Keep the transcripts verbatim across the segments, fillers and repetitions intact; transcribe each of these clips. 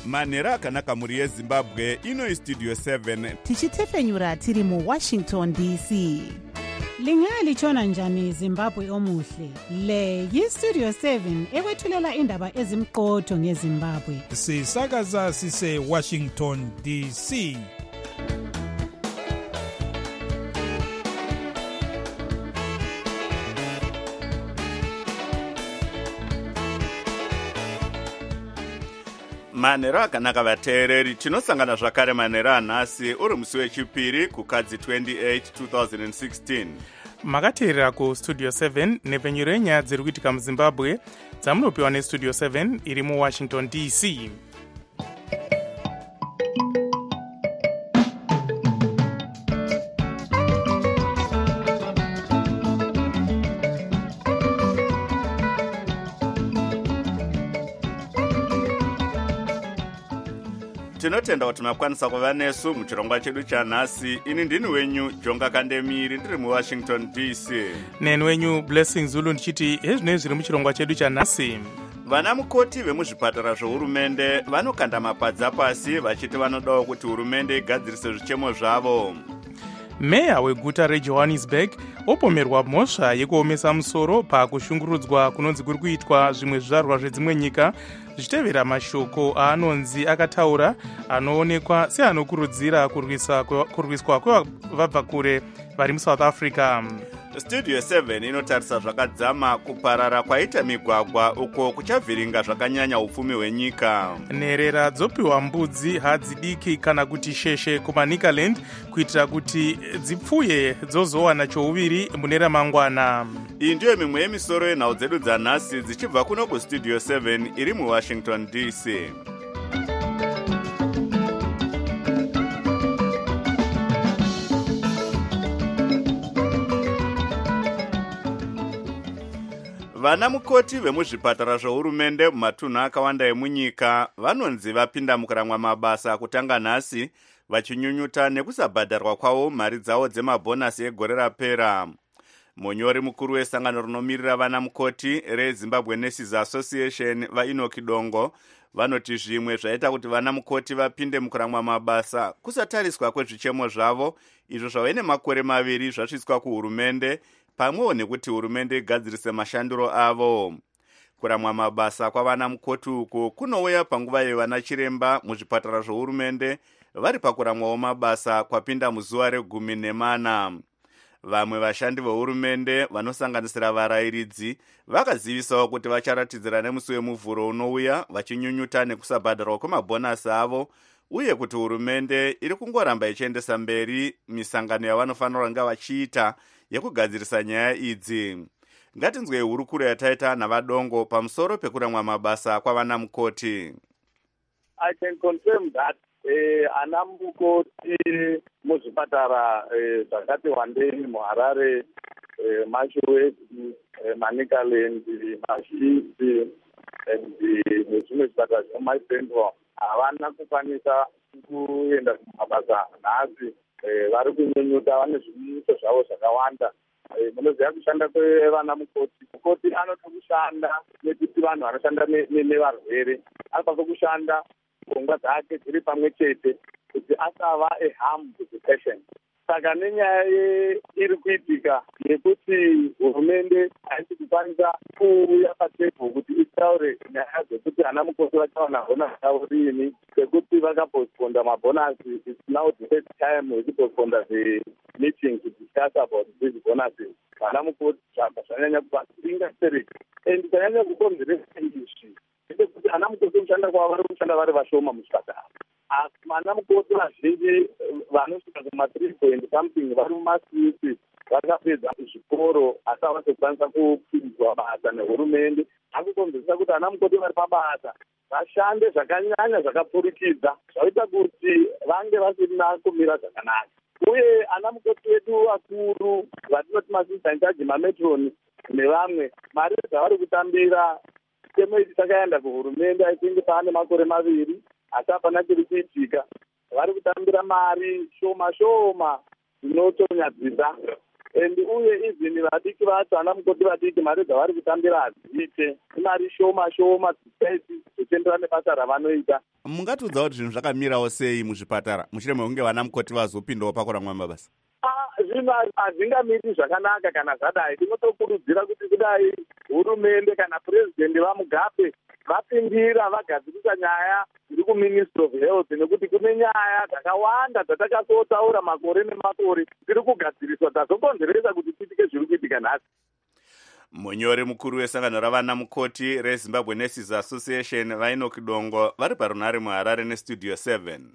manhero akanaka mhuri yezimbabwe. Ino istudio seven tichitefenyura tiri muwashington D C. Lingalitshona njani Zimbabwe omuhle? Le yistudio seven ekwethulela indaba ezimqotho ngeZimbabwe. Sisakaza sise Washington D C. manhero akanaka vateereri, tinosangana zvakare manhero anhasi uri musi wechipiri kukadzi twenty-eight twenty sixteen. makateerera kustudio seven nepfenyuro yenyaya dziri kuitika muzimbabwe dzamunopiwa nestudio seven iri muwashington D C. tinotenda kuti makwanisa kuva nesu muchirongwa chedu chanhasi. Ini ndini wenyu Jonga Kandemiri ndiri muwashington D C. neni wenyu Blessing Zulu ndichiti hezvinoi zviri muchirongwa chedu chanhasi. Vana mukoti vemuzvipatara zvohurumende vanokanda mapadza pasi vachiti vanodawo kuti hurumende igadzirise zvichemo zvavo. meya weguta rejohannesburg opomerwa mhosva yekuomesa musoro pakushungurudzwa kunonzi kuri kuitwa zvimwe zvizvarwa zvedzimwe nyika zvichitevera mashoko aanonzi akataura anoonekwa seanokurudzira kurwiswa kwevabva kure vari muSouth Africa. Studio seven inotarisa zvakadzama kuparara kwaita migwagwa uko kuchavhiringa zvakanyanya upfumi hwenyika. nherera dzopiwa mbudzi hadzi diki kana kuti sheshe kumaNicaland kuitira kuti dzipfuye dzozowana chouviri mune ramangwana. Iyi ndiyo mimwe yemisoro yenhau dzedu dzanhasi dzichibva kuno kustudio seven iri muwashington D C. vana mukoti vemuzvipatara zvohurumende mumatunhu akawanda emunyika vanonzi vapinda mukuramwa mabasa kutanga nhasi vachinyunyuta nekusabhadharwa kwavo mari dzavo dzemabhonasi egore rapera. munyori mukuru wesangano rinomirira vana mukoti reZimbabwe Nurses Association vaEnoch Dongo vanoti zvimwe zvaita kuti vana mukoti vapinde mukuramwa mabasa kusatariswa kwezvichemo zvavo izvo zvave nemakore maviri zvasvitswa kuhurumende pamwewo nekuti hurumende igadzirise mashandiro avo. kuramwa mabasa kwavana mukoti uku kunouya panguva yevana chiremba muzvipatara zvohurumende vari pakuramwawo mabasa kwapinda muzuva regumi nemana. vamwe vashandi vehurumende vanosanganisira varayiridzi vakazivisawo kuti vacharatidzira nemusi wemuvhuro unouya vachinyunyuta nekusabhadharwa kwemabhonasi avo uye kuti hurumende iri kungoramba ichiendesa mberi misangano yavanofanira kunge vachiita yekugadzirisa nyaya idzi. ngatinzwei hurukuro yataita navadongo pamusoro pekuramwa mabasa kwavana mukoti. I can confirm that uh, ana mukoti muzvipatara zvakati uh, wandei muHarare, uh, Mashowe, uh, Manicaland, Mashinzi nezvimwe zvipatara zvemuMaipendwa havana kukwanisa kuenda kumabasa nhasi. vari kunyunyuta vane zvimiso zvavo zvakawanda. munoziva kushanda kwevana mukoti. mukoti anoda kushanda nekuti vanhu vanoshanda nevarwere anofanira kushanda pfungwa dzake dziri pamwe chete kuti asava eharm to the patient. saka nenyaya iri kuitika yekuti hurumende haisi kukwanisa kuuya patebho kuti itaure nyaya dzekuti ana mukoti vachawana bhonasi yavo riini sekuti vakapostponda mabhonasi. It's now the third time vachipostponda the meeting to discuss about these bonuses. vana mukoti zvabva zvanyanya kuvasingasereka and chanyanya kukonzeresa izvi ndechekuti ana mukoti kushanda kwavo vari kushanda vari vashoma muchipatara. asi vana mukoti vazhinji vanosvika kuma three point something vari mumaswiti vakapedza zvikoro asi havasi kukwanisa kupinzwa basa nehurumende. akukonzeresa kuti ana mukoti vari pabasa vashande zvakanyanya zvakapfurikidza zvaita kuti vange vasina kumira zvakanaka. uye ana mukoti vedu vakuru vatinoti masisaichaji mametroni nevamwe mari dzavari kutambira temeti takaenda kuhurumende aitinge paane makore maviri asi hapana chiri kuitika. vari kutambira mari shoma shoma dzinotonyadzisa and uye even vadiki vacho ana mukoti vadiki mari dzavari kutambira hadzite imari shoma shoma dziseti zvichienderana nebasa ravanoita. Mungatiudza kuti zvinhu zvakamirawo sei muzvipatara mushure mekunge vana mukoti vazopindawo pakurangwa mabasa? Zvinhu hazvingamiri zvakanaka kana zvadai. Tinotokurudzira kuti kudai hurumende kana purezidendi vamugabe vapindira vagadzirisa nyaya iri kuministry of health, nekuti kune nyaya dzakawanda dzatakasotaura makore nemakore dziri kugadziriswa dzazokonzeresa kuti tiitike zviri kuitika nhasi. Munyori mukuru wesangano ravana mukoti reZimbabwe Nurses Association vainoki Dongo vari parunare muHarare nestudio seven.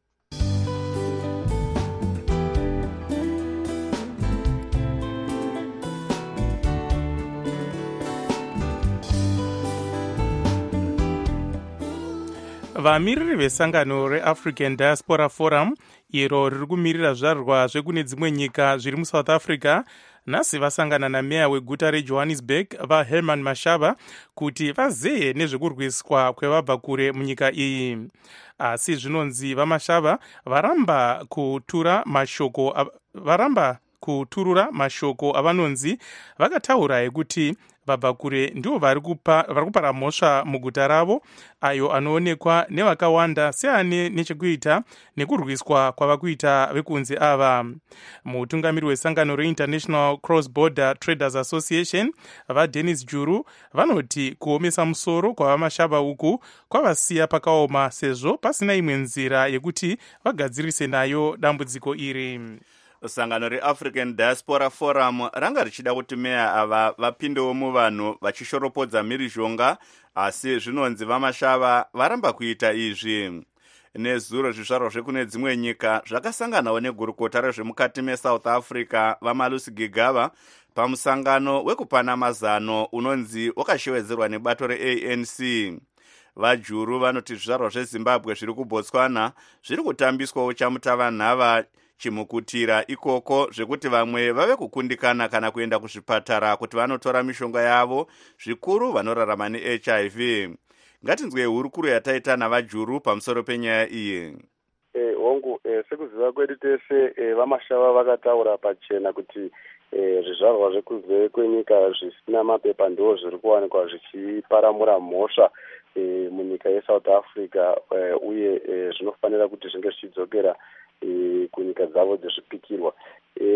vamiriri vesangano reAfrican Diaspora Forum iro riri kumirira zvizvarwa zvekune dzimwe nyika zviri muSouth Africa nhasi vasangana nameya weguta reJohannesburg vaHerman Mashaba kuti vazeye nezvekurwiswa kwevabva kure munyika iyi. Asi zvinonzi vaMashaba varamba kutura mashoko varamba kuturura mashoko avanonzi vakataura ekuti vabva kure ndivo vari kupara mhosva muguta ravo, ayo anoonekwa nevakawanda seane nechekuita nekurwiswa kwava kuita vekunze ava. Mutungamiri wesangano reInternational Cross Border Traders Association vaDennis Juru vanoti kuomesa musoro kwavaMashaba uku kwavasiya pakaoma sezvo pasina imwe nzira yekuti vagadzirise nayo dambudziko iri. Sangano reAfrican Diaspora Forum ranga richida kuti meya ava vapindewo muvanhu vachishoropodza mhirizhonga, asi zvinonzi vaMashaba varamba kuita izvi. Nezuro zvizvarwa zvekune dzimwe nyika zvakasanganawo negurukota rezvemukati meSouth Africa vaMalusi Gigaba pamusangano wekupana mazano unonzi wakashewedzerwa nebato reA N C. VaJuru vanoti zvizvarwa zveZimbabwe zviri kuBotswana zviri kutambiswawo chamutavanhava chimukutira ikoko zvekuti vamwe vave kukundikana kana kuenda kuzvipatara kuti vanotora mishonga yavo, zvikuru vanorarama neH I V. Ngatinzwe hurukuro yataita navaJuru pamusoro penyaya iyi. Eh, hongu eh, sekuziva kwedu tese eh, vaMashaba vakataura pachena kuti eh, zvizvarwa zvekunze kwenyika zvisina mapepa ndo zviri kuwanikwa zvichiparamura mhosva eh, munyika yeSouth Africa eh, uye eh, zvinofanira kuti zvinge zvichidzokera E, kunyika dzavo dzezvipikirwa. E,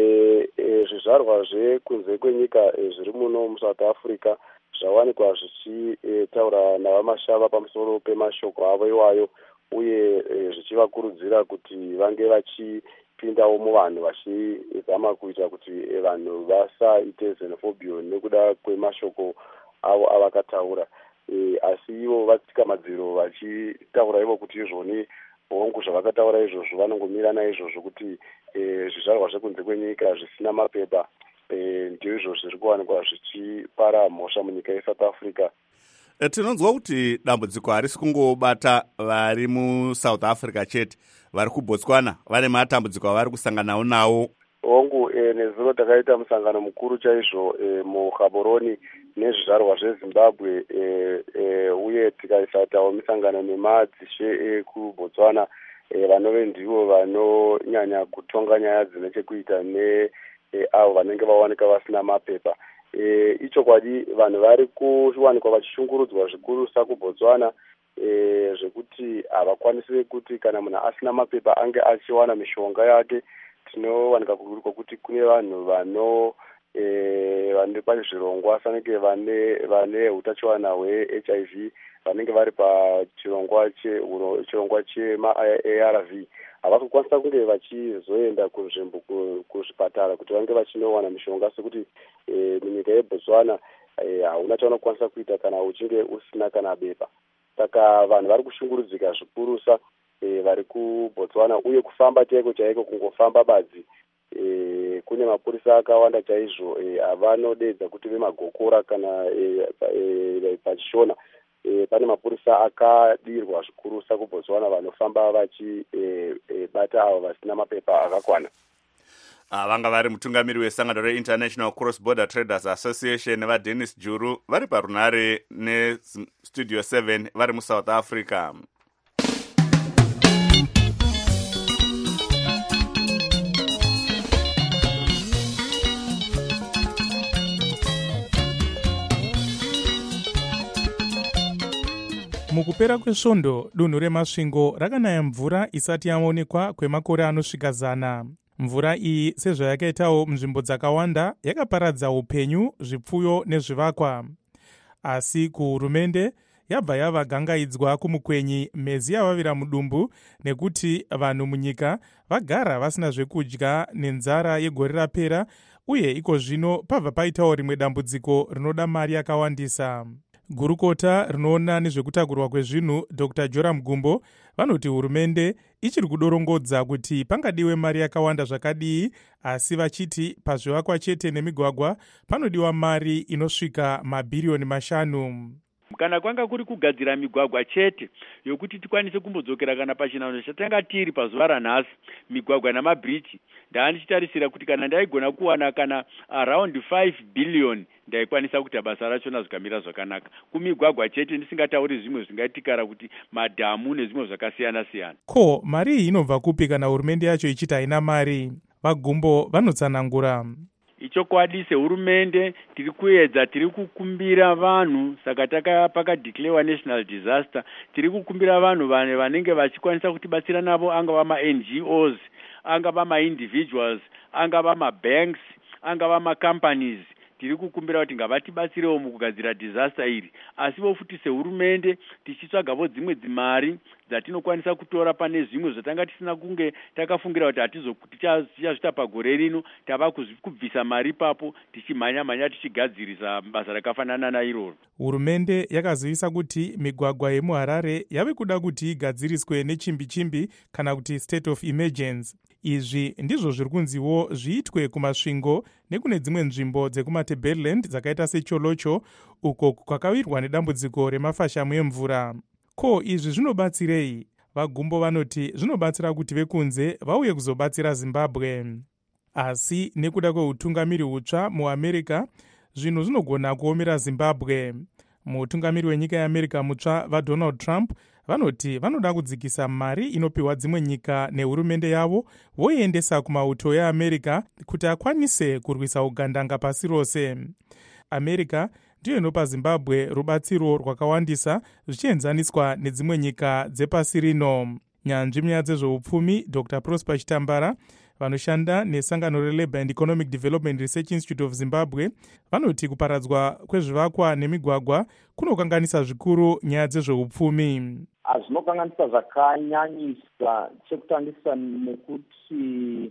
e, zvizvarwa zvekunze kwenyika e, zviri muno muSouth Africa zvawanikwa zvichitaura e, navaMashaba pamusoro pemashoko avo iwayo, uye e, zvichivakurudzira kuti vange vachipindawo muvanhu vachizama kuita kuti e, vanhu vasaite xenophobia nekuda kwemashoko avo avakataura. E, asi ivo vatsika madziro vachitaura ivo kuti izvoni hongu zvavakataura izvozvo vanongomira naizvozvo kuti e, zvizvarwa zvekunze kwenyika zvisina mapepa e, ndio izvo zviri kuwanikwa zvichipara mhosva munyika yeSouth Africa. E, tinonzwa kuti dambudziko harisi kungobata vari muSouth Africa chete, vari kuBotswana vane matambudziko avari kusanganawo nawo. Hongu e, nezuro takaita musangano mukuru chaizvo e, muGaborone nezvizvarwa zveZimbabwe e, e, uye tikaisatawo misangano nemadzishe ekuBotswana e, vanove ndivo vanonyanya kutonga nyaya dzine chekuita ne e, avo vanenge vawanika vasina mapepa. E, ichokwadi vanhu vari kuwanikwa vachishungurudzwa zvikurusa kuBotswana e, zvekuti havakwanisi kuti kana munhu asina mapepa ange achiwana mishonga yake. Tinowanika kuruko kuti kune vanhu vano e, vane pazvirongwa sanenge vane vane utachiwana hweH I V vanenge vari pachirongwa che chirongwa chema-A R V havasi kukwanisa kunge vachizoenda kunzvimbo kuzvipatara kuti vange vachinowana mishonga, sekuti e, munyika yeBotswana hauna e, chaunokwanisa kuita kana uchinge usina kana bepa. Saka vanhu vari kushungurudzika zvikurusa E, vari kuBotswana, uye kufamba chaiko chaiko kungofamba badzi e, kune mapurisa akawanda chaizvo e, avanodedza kuti vemagokora kana e, e, pachishona e, pane mapurisa akadirwa zvikurusa kuBotswana vanofamba vachibata e, e, avo vasina mapepa akakwana. Vanga vari mutungamiri wesangano reInternational Cross Border Traders Association vaDennis Juru vari parunare nestudio seven vari muSouth Africa. mukupera kwesvondo dunhu remasvingo rakanaya mvura isati yaonekwa kwemakore anosvika zana. Mvura iyi sezvayakaitawo munzvimbo dzakawanda yakaparadza upenyu, zvipfuyo nezvivakwa. Asi kuhurumende yabva yava gangaidzwa kumukwenyi mezi yavavira mudumbu nekuti vanhu munyika vagara vasina zvekudya nenzara yegore rapera, uye iko zvino pabva paitawo rimwe dambudziko rinoda mari yakawandisa. Gurukota rinoona nezvekutakurwa kwezvinhu Dr Joram Gumbo vanoti hurumende ichiri kudorongodza kuti pangadiwe mari yakawanda zvakadii, asi vachiti pazvivakwa chete nemigwagwa panodiwa mari inosvika mabhiriyoni mashanu. Kana kwanga kuri kugadzira migwagwa chete yokuti tikwanise kumbodzokera kana pachinano chatanga tiri pazuva ranhasi, migwagwa namabhiriji, ndaandichitarisira kuti kana ndaigona kuwana kana around five billion ndaikwanisa kuti basa rachona zvikamira zvakanaka. Kumigwagwa chete ndisingatauri zvimwe zvingaitikara kuti madhamu nezvimwe zvakasiyana siyana. Ko mari iyi inobva kupi kana hurumende yacho ichiti haina mari? Vagumbo vanotsanangura. Ichokwadi sehurumende tiri kuedza, tiri kukumbira vanhu, saka taka pakadeclarewa national disaster, tiri kukumbira vanhu vane vanenge vachikwanisa kutibatsira navo, angava ma-N G Os, angava ma-individuals, angava ma-banks, angava ma-companies. Tiri kukumbira kuti ngavatibatsirewo mukugadzira disaster iri. Asi vofuti sehurumende tichitsvagawo dzimwe dzimari dzatinokwanisa kutora pane zvimwe zvatanga tisina kunge takafungira kuti hatichazvita pagore rino, tava kubvisa mari papo tichimhanya mhanya tichigadzirisa basa rakafanana nairoro. Hurumende yakazivisa kuti migwagwa yemuHarare yave kuda kuti igadziriswe nechimbi chimbi kana kuti state of emergency. Izvi ndizvo zviri kunziwo zviitwe kumasvingo nekune dzimwe nzvimbo dzekumaTebeleland dzakaita secholocho, uko kwakawirwa nedambudziko remafashamu emvura. Ko izvi zvinobatsirei? Vagumbo vanoti zvinobatsira kuti vekunze vauye kuzobatsira Zimbabwe. Asi nekuda kweutungamiri hutsva muAmerica, zvinhu zvinogona kuomera Zimbabwe. Mutungamiri wenyika yeAmerica mutsva vaDonald Trump vanoti vanoda kudzikisa mari inopiwa dzimwe nyika nehurumende yavo voiendesa kumauto yeAmerica kuti akwanise kurwisa ugandanga pasi rose. America ndiyo inopa Zimbabwe rubatsiro rwakawandisa zvichienzaniswa nedzimwe nyika dzepasi rino. Nyanzvi munyaya dzezveupfumi Dr Prosper Chitambara vanoshanda nesangano reLabour and Economic Development Research Institute of Zimbabwe vanoti kuparadzwa kwezvivakwa nemigwagwa kunokanganisa zvikuru nyaya dzezveupfumi. Zvinokanganisa zvakanyanyisa, chekutangisa nekuti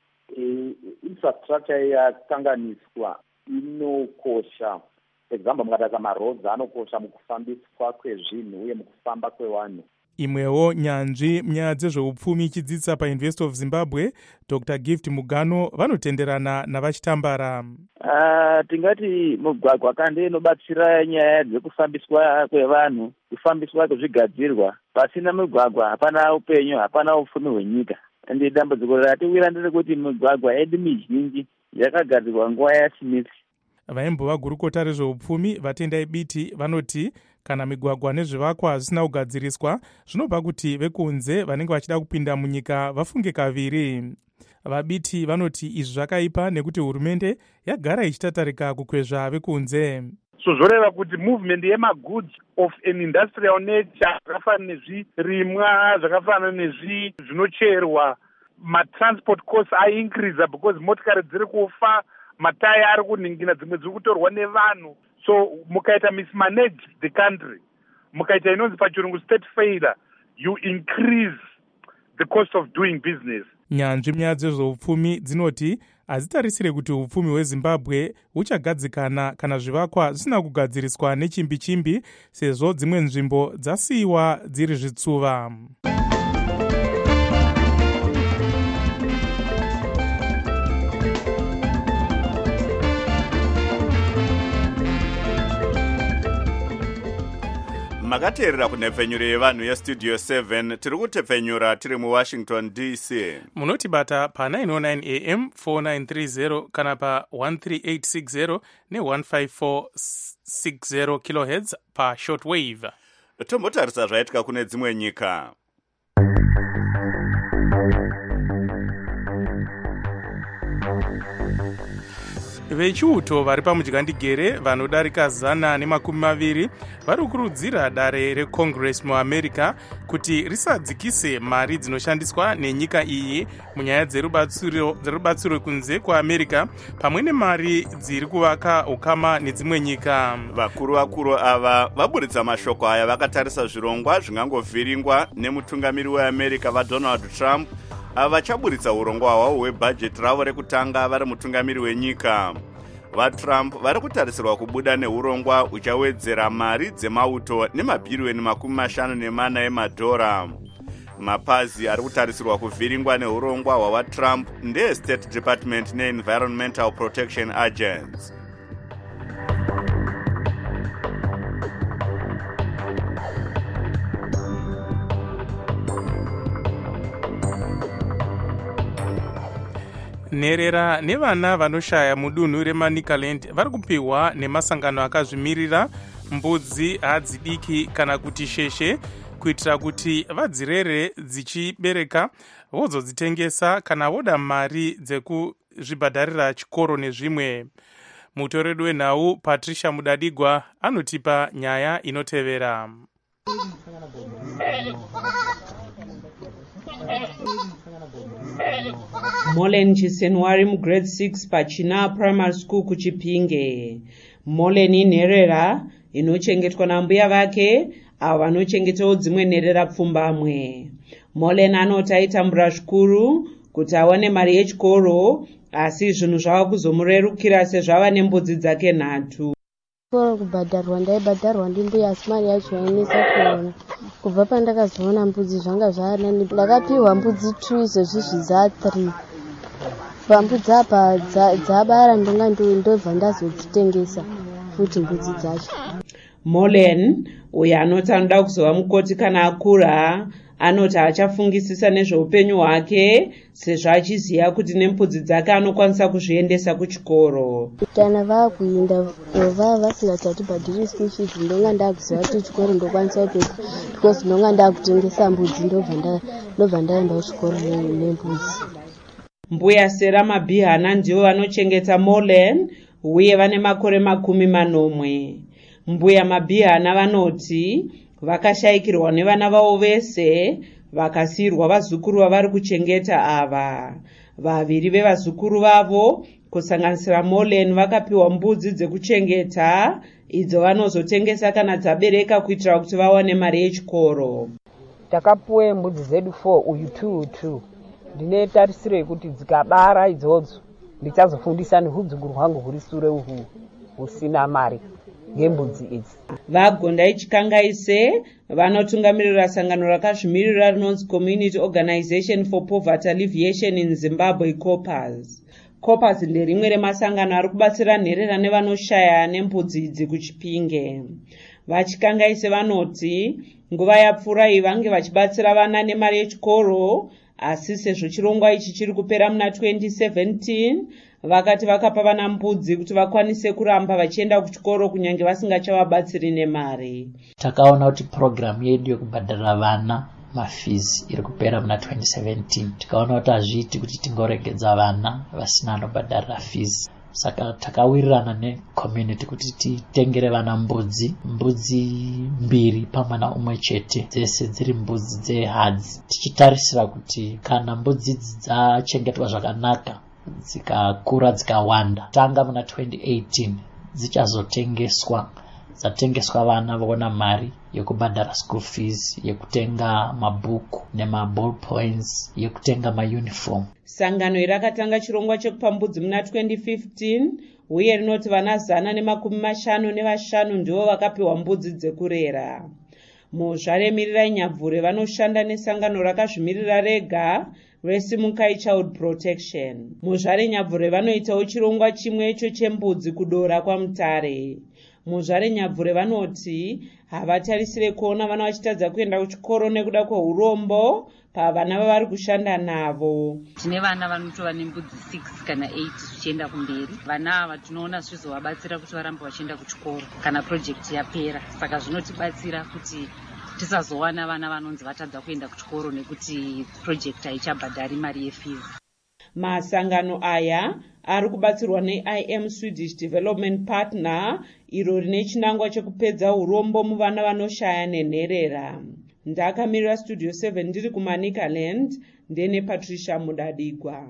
e, infrastructure yakanganiswa inokosha. Example, mukataka marodzi anokosha mukufambiswa kwezvinhu uye mukufamba kwevanhu. Imwewo nyanzvi munyaya dzezveupfumi ichidzidzisa paUniversity of Zimbabwe Dr Gift Mugano vanotenderana navachitambara. Uh, tingati mugwagwa kande inobatsira nyaya dzekufambiswa kwevanhu, kufambiswa kwezvigadzirwa. Pasina mugwagwa hapana upenyu, hapana upfumi hwenyika. Ende dambudziko ratiwira nderekuti migwagwa yedu mizhinji yakagadzirwa nguva yaSmith. Vaimbova gurukota rezveupfumi Vatendai Biti vanoti kana migwagwa nezvivakwa zvisina kugadziriswa zvinobva kuti vekunze vanenge vachida kupinda munyika vafunge kaviri. Vabiti vanoti izvi zvakaipa nekuti hurumende yagara ichitatarika kukwezva vekunze. So zvoreva kuti movement yemagoods of an industrial nature zvakafanana nezvirimwa, zvakafanana nezvinocherwa, matransport costs are increase because motikari dziri kufa, mataya ari kuningina, dzimwe dziri kutorwa nevanhu. So mukaita mismanage the country, mukaita inonzi pachirungu state failure, you increase the cost of doing business. Nyanzvi munyaya dzezveupfumi dzinoti hazitarisire kuti upfumi hweZimbabwe huchagadzikana kana zvivakwa zvisina kugadziriswa nechimbi chimbi, sezvo dzimwe nzvimbo dzasiyiwa dziri zvitsuva. makateerera kunhepfenyuro yevanhu yestudio seven. Tiri kutepfenyura tiri muWashington D C. Munotibata pa nine oh nine A M four nine three zero kana pa one three eight six zero ne one five four six zero kilohertz pa shortwave. Tombotarisa zvaitika kune dzimwe nyika. vechiuto vari pamudyandigere vanodarika zana nemakumi maviri vari kukurudzira dare recongress muamerica kuti risadzikise mari dzinoshandiswa nenyika iyi munyaya dzerubatsiro kunze kwaamerica pamwe nemari dziri kuvaka ukama nedzimwe nyika. Vakuru vakuru ava vaburitsa mashoko aya vakatarisa zvirongwa zvingangovhiringwa nemutungamiri weamerica vaDonald Trump ava vachaburitsa urongwa hwavo hwebhajeti ravo rekutanga vari mutungamiri wenyika. VaTrump vari kutarisirwa kubuda neurongwa uchawedzera mari dzemauto nemabhiriyoni makumi mashanu nemana emadhora. Mapazi ari kutarisirwa kuvhiringwa neurongwa hwavaTrump ndeState Department neEnvironmental Protection Agency. nherera nevana vanoshaya mudunhu remanicaland vari kupiwa nemasangano akazvimirira mbudzi hadzi diki kana kuti sheshe kuitira kuti vadzirere dzichibereka vozodzitengesa kana voda mari dzekuzvibhadharira chikoro nezvimwe. Mutoredu wenhau Patricia Mudadigwa anotipa nyaya inotevera. Molen Chisenwari mu grade six Pachina Primary School kuchipinge. Molen inherera inochengetwa nambuya vake avo vanochengetawo dzimwe nherera pfumbamwe. Molen anoti aitambura zvikuru kuti awane mari yechikoro asi zvinhu zvava kuzomurerukira sezvava nembudzi dzake nhatu. Chikoro kubhadharwa ndaibhadharwa ndimbuya asi mari yacho yainesa kuona. Kubva pandakazoona mbudzi zvanga zvanani ndakapiwa mbudzi two izvezvi zviza three. Pambudzi apa dzabara ndonga ndobva ndazodzitengesa futi mbudzi dzacho. Molen uyo anoti anoda kuzova mukoti kana akura anoti achafungisisa nezveupenyu hwake sezvo achiziva kuti nembudzi dzake anokwanisa kuzviendesa kuchikoro. Kana vakuenda vava vasingati atibhadhiri school fees ndonga ndakuziva kuti chikoro ndokwanisa kutoka because ndonga ndakutengesa mbudzi ndobva ndaenda kuchikoro nembudzi. Mbuya Sera Mabihana ndivo vanochengeta Molen uye vane makore makumi manomwe. Mbuya Mabihana vanoti vakashayikirwa nevana vavo vese vakasiyirwa vazukuru vavari kuchengeta ava. Vaviri vevazukuru vavo kusanganisira Molen vakapiwa mbudzi dzekuchengeta idzo vanozotengesa kana dzabereka kuitira kuti vawane mari yechikoro. Takapuwe mbudzi zedu four uyu two two. Ndine tarisiro yekuti dzikabara idzodzo ndichazofundisa nehudzukuru hwangu huri sure uhu husina mari ngembudzi idzi. Vagonda Chikangaise vanotungamirira sangano rakazvimirira rinonzi Community Organization for Poverty Alleviation in Zimbabwe COPAS. COPAS nderimwe remasangano ari kubatsira nherera nevanoshaya nembudzi idzi kuchipinge. Vachikangaise vanoti nguva yapfuura iyi vange vachibatsira vana nemari yechikoro asi sezvo chirongwa ichi chiri kupera muna twenty seventeen vakati vakapa vana mbudzi kuti vakwanise kuramba vachienda kuchikoro kunyange vasingachavabatsiri nemari. Takaona kuti program yedu yekubhadharira vana mafees iri kupera muna twenty seventeen. Tikaona kuti hazviiti kuti tingoregedza vana vasina anobhadharira fees. Saka takawirirana necommunity kuti titengere vana mbudzi mbudzi mbiri pamwana umwe chete dzese dziri mbudzi dzehadzi tichitarisira kuti kana mbudzi idzi dzachengetwa zvakanaka dzikakura dzikawanda tanga muna twenty eighteen dzichazotengeswa dzatengeswa vana vaona mari yekubhadhara school fees yekutenga mabhuku nemaball points yekutenga mauniform. Sangano irakatanga chirongwa chekupa mbudzi muna twenty fifteen uye rinoti vana zana nemakumi mashanu nevashanu ndivo vakapiwa mbudzi dzekurera. Muzvaremirirai Nyabvure vanoshanda nesangano rakazvimirira rega Resimukai Child Protection. Muzvare Nyabvure vanoitawo chirongwa chimwecho chembudzi kudora kwaMutare. Muzvare Nyabvure vanoti havatarisire kuona vana vachitadza kuenda kuchikoro nekuda kweurombo pavana vavari kushanda navo. Tine vana vanotova nembudzi six kana eight zvichienda kumberi. Vana ava tinoona zvizovabatsira kuti varambe vachienda kuchikoro kana project yapera. Saka zvinotibatsira kuti tisazowana vana vanonzi vatadza kuenda kuchikoro nekuti project haichabhadhari mari yefees. Masangano aya ari kubatsirwa ne-I M Swedish Development Partner iro rine chinangwa chekupedza urombo muvana vanoshaya nenherera. Ndakamirira Studio seven ndiri kumanika land ndene Patricia Mudadigwa.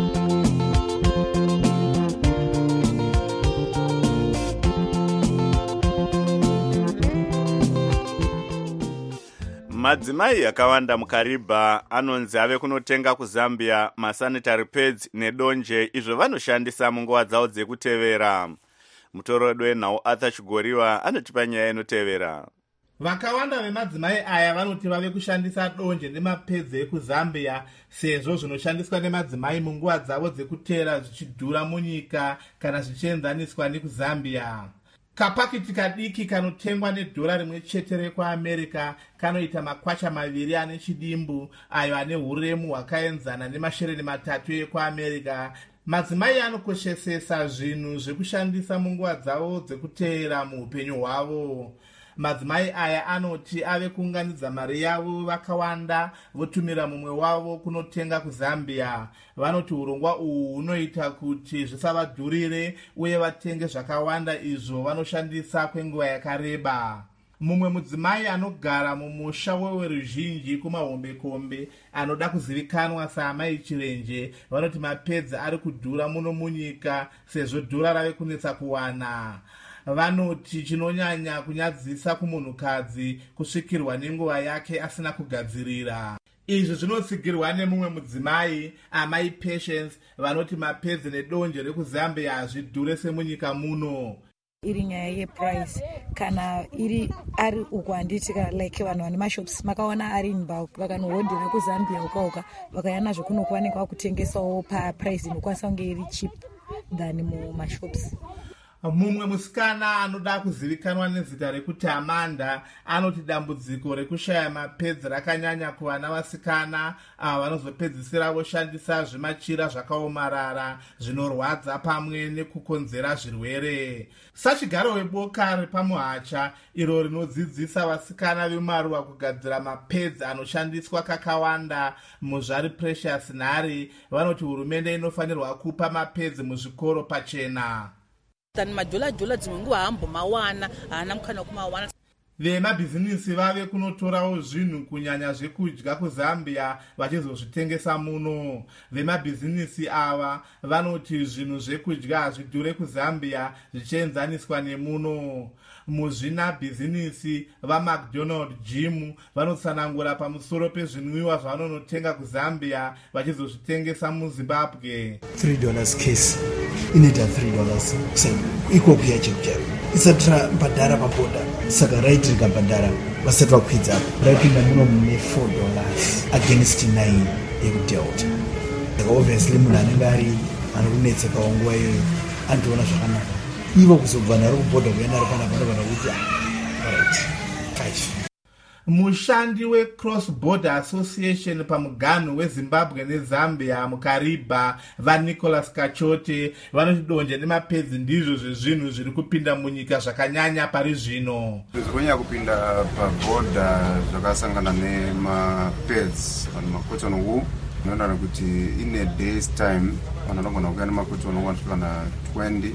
Madzimai akawanda mukaribha anonzi ave kunotenga kuZambia masanitary pads nedonje izvo vanoshandisa munguva dzavo dzekutevera. Mutorodwe wenhau Arthur Chigoriwa anotipa nyaya inotevera. Vakawanda vemadzimai aya vanoti vave kushandisa donje nemapads ekuZambia sezvo zvinoshandiswa nemadzimai munguva dzavo dzekutevera zvichidhura munyika kana zvichienzaniswa nekuZambia. Kapakiti kadiki kanotengwa nedhora rimwe chete rekuAmerica kanoita makwacha maviri ane chidimbu ayo ane huremu hwakaenzana nemashereni matatu ekuAmerica. Madzimai anokoshesesa zvinhu zvekushandisa munguva dzavo dzekutevera muupenyu hwavo. Madzimai aya anoti ave kuunganidza mari yavo vakawanda votumira mumwe wavo kunotenga kuZambia. Vanoti urongwa uhu hunoita kuti zvisavadhurire uye vatenge zvakawanda izvo vanoshandisa kwenguva yakareba. Mumwe mudzimai anogara mumusha weweruzhinji kumahombekombe anoda kuzivikanwa saamai Chirenje vanoti mapedza ari kudhura muno munyika sezvo dhura rave kunetsa kuwana. Vanoti chinonyanya kunyadzisa kumunhukadzi kusvikirwa nenguva yake asina kugadzirira. Izvi zvinotsigirwa nemumwe mudzimai amai Patience vanoti mapedzi nedonje rekuZambia hazvidhure semunyika muno. Iri nyaya yeprice kana iri ari uko handiti like vanhu vane mashops makaona ari in bulk vakanohodhera kuZambia ukauka vakayana zvokunokuwanikwa kutengesawo paprice inokwanisa kunge iri cheap than mumashops. Mumwe musikana anoda kuzivikanwa nezita rekuti Amanda anoti dambudziko rekushaya mapedzi rakanyanya kuvana vasikana ava vanozopedzisira voshandisa zvimachira zvakaomarara zvinorwadza pamwe nekukonzera zvirwere. Sachigaro weboka repamuhacha iro rinodzidzisa vasikana veMaruwa kugadzira mapedzi anoshandiswa kakawanda muzvari Precious Nhari vanoti hurumende inofanirwa kupa mapedzi muzvikoro pachena. Tani madola dola dzimwe nguva hambomawana haana mukana kumawana. Vemabhizinisi vave kunotorawo zvinhu kunyanya zvekudya kuZambia vachizozvitengesa muno. Vemabhizinisi ava vanoti zvinhu zvekudya hazvidhure kuZambia zvichienzaniswa nemuno. Muzvina bhizinisi vaMcDonald Gym vanotsanangura pamusoro pezvinwiwa zvavanonotenga kuZambia vachizozvitengesa muZimbabwe. three dollars case inoita three dollars iko kuya chekujaro isatra mbadhara paboda saka right rikabhadhara vasati vakwidza raipinda muno mune four dollars against nine yekudelta. Saka obviously munhu anenge ari anokunetsekawo nguva iyoyo anotoona zvakanaka ivo kuzobva naro kubhodha kuenda ari pana panogona kuti right five. Mushandi weCross Border Association pamuganhu weZimbabwe neZambia mukaribha vaNicholas Kachote vanoti donje nemapedzi ndizvo zvezvinhu zviri kupinda munyika zvakanyanya pari zvino. Zvikunyanya kupinda pabhodha zvakasangana nemapedzi vanhu makotoni wool inoona kuti in a day's time vanhu vanogona kuuya nemakotoni wool kana twenty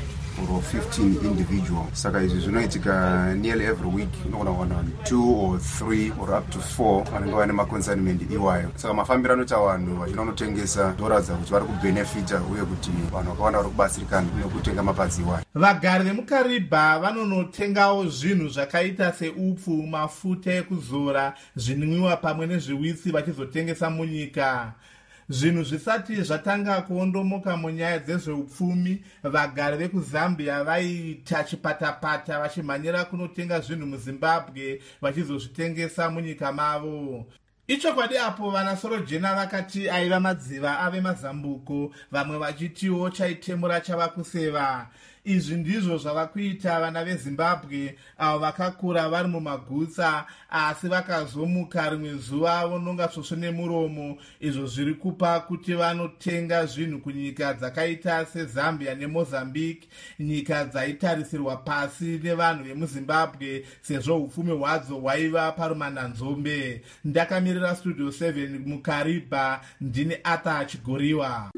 or fifteen individual. Saka izvi zvinoitika nearly every week unogona kuwana two or three or up to four vanenge vane maconsignment iwayo. Saka mafambiro anoita vanhu vachida kunotengesa ndoratidza kuti vari kubenefita uye kuti vanhu vakawanda vari kubatsirikana nekutenga mapadzi iwayo. Vagari vemukaribha vanonotengawo zvinhu zvakaita seupfu, mafuta ekuzora, zvinwiwa pamwe nezviwitsi vachizotengesa munyika. Zvinhu zvisati zvatanga kuondomoka munyaya dzezveupfumi, vagari vekuZambia vaiita chipatapata vachimhanyira kunotenga zvinhu muZimbabwe vachizozvitengesa munyika mavo. Ichokwadi apo vanaSorojena vakati aiva madziva ave mazambuko, vamwe vachitiwo chaitemura chava kuseva. izvi ndizvo zvava kuita vana vezimbabwe avo vakakura vari mumagutsa asi vakazomuka rimwe zuva vononga svosvo nemuromo, izvo zviri kupa kuti vanotenga zvinhu kunyika dzakaita sezambia nemozambique, nyika dzaitarisirwa pasi nevanhu vemuzimbabwe sezvo upfumi hwadzo hwaiva parumananzombe. Ndakamirira studio seven mukariba, ndine Arthur Chigoriwa.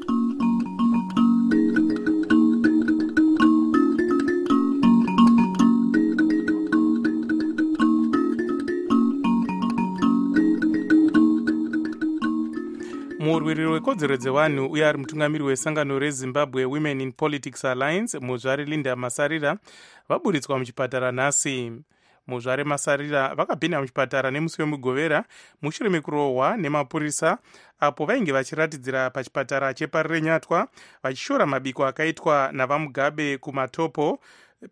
murwiri wekodzero dzevanhu uye ari mutungamiri wesangano rezimbabwe women in politics alliance muzvare Linda Masarira vaburitswa muchipatara nhasi. muzvare Masarira vakapinda muchipatara nemusi wemugovera mushure mekurohwa nemapurisa apo vainge vachiratidzira pachipatara cheparirenyatwa vachishora mabiko akaitwa navamugabe kumatopo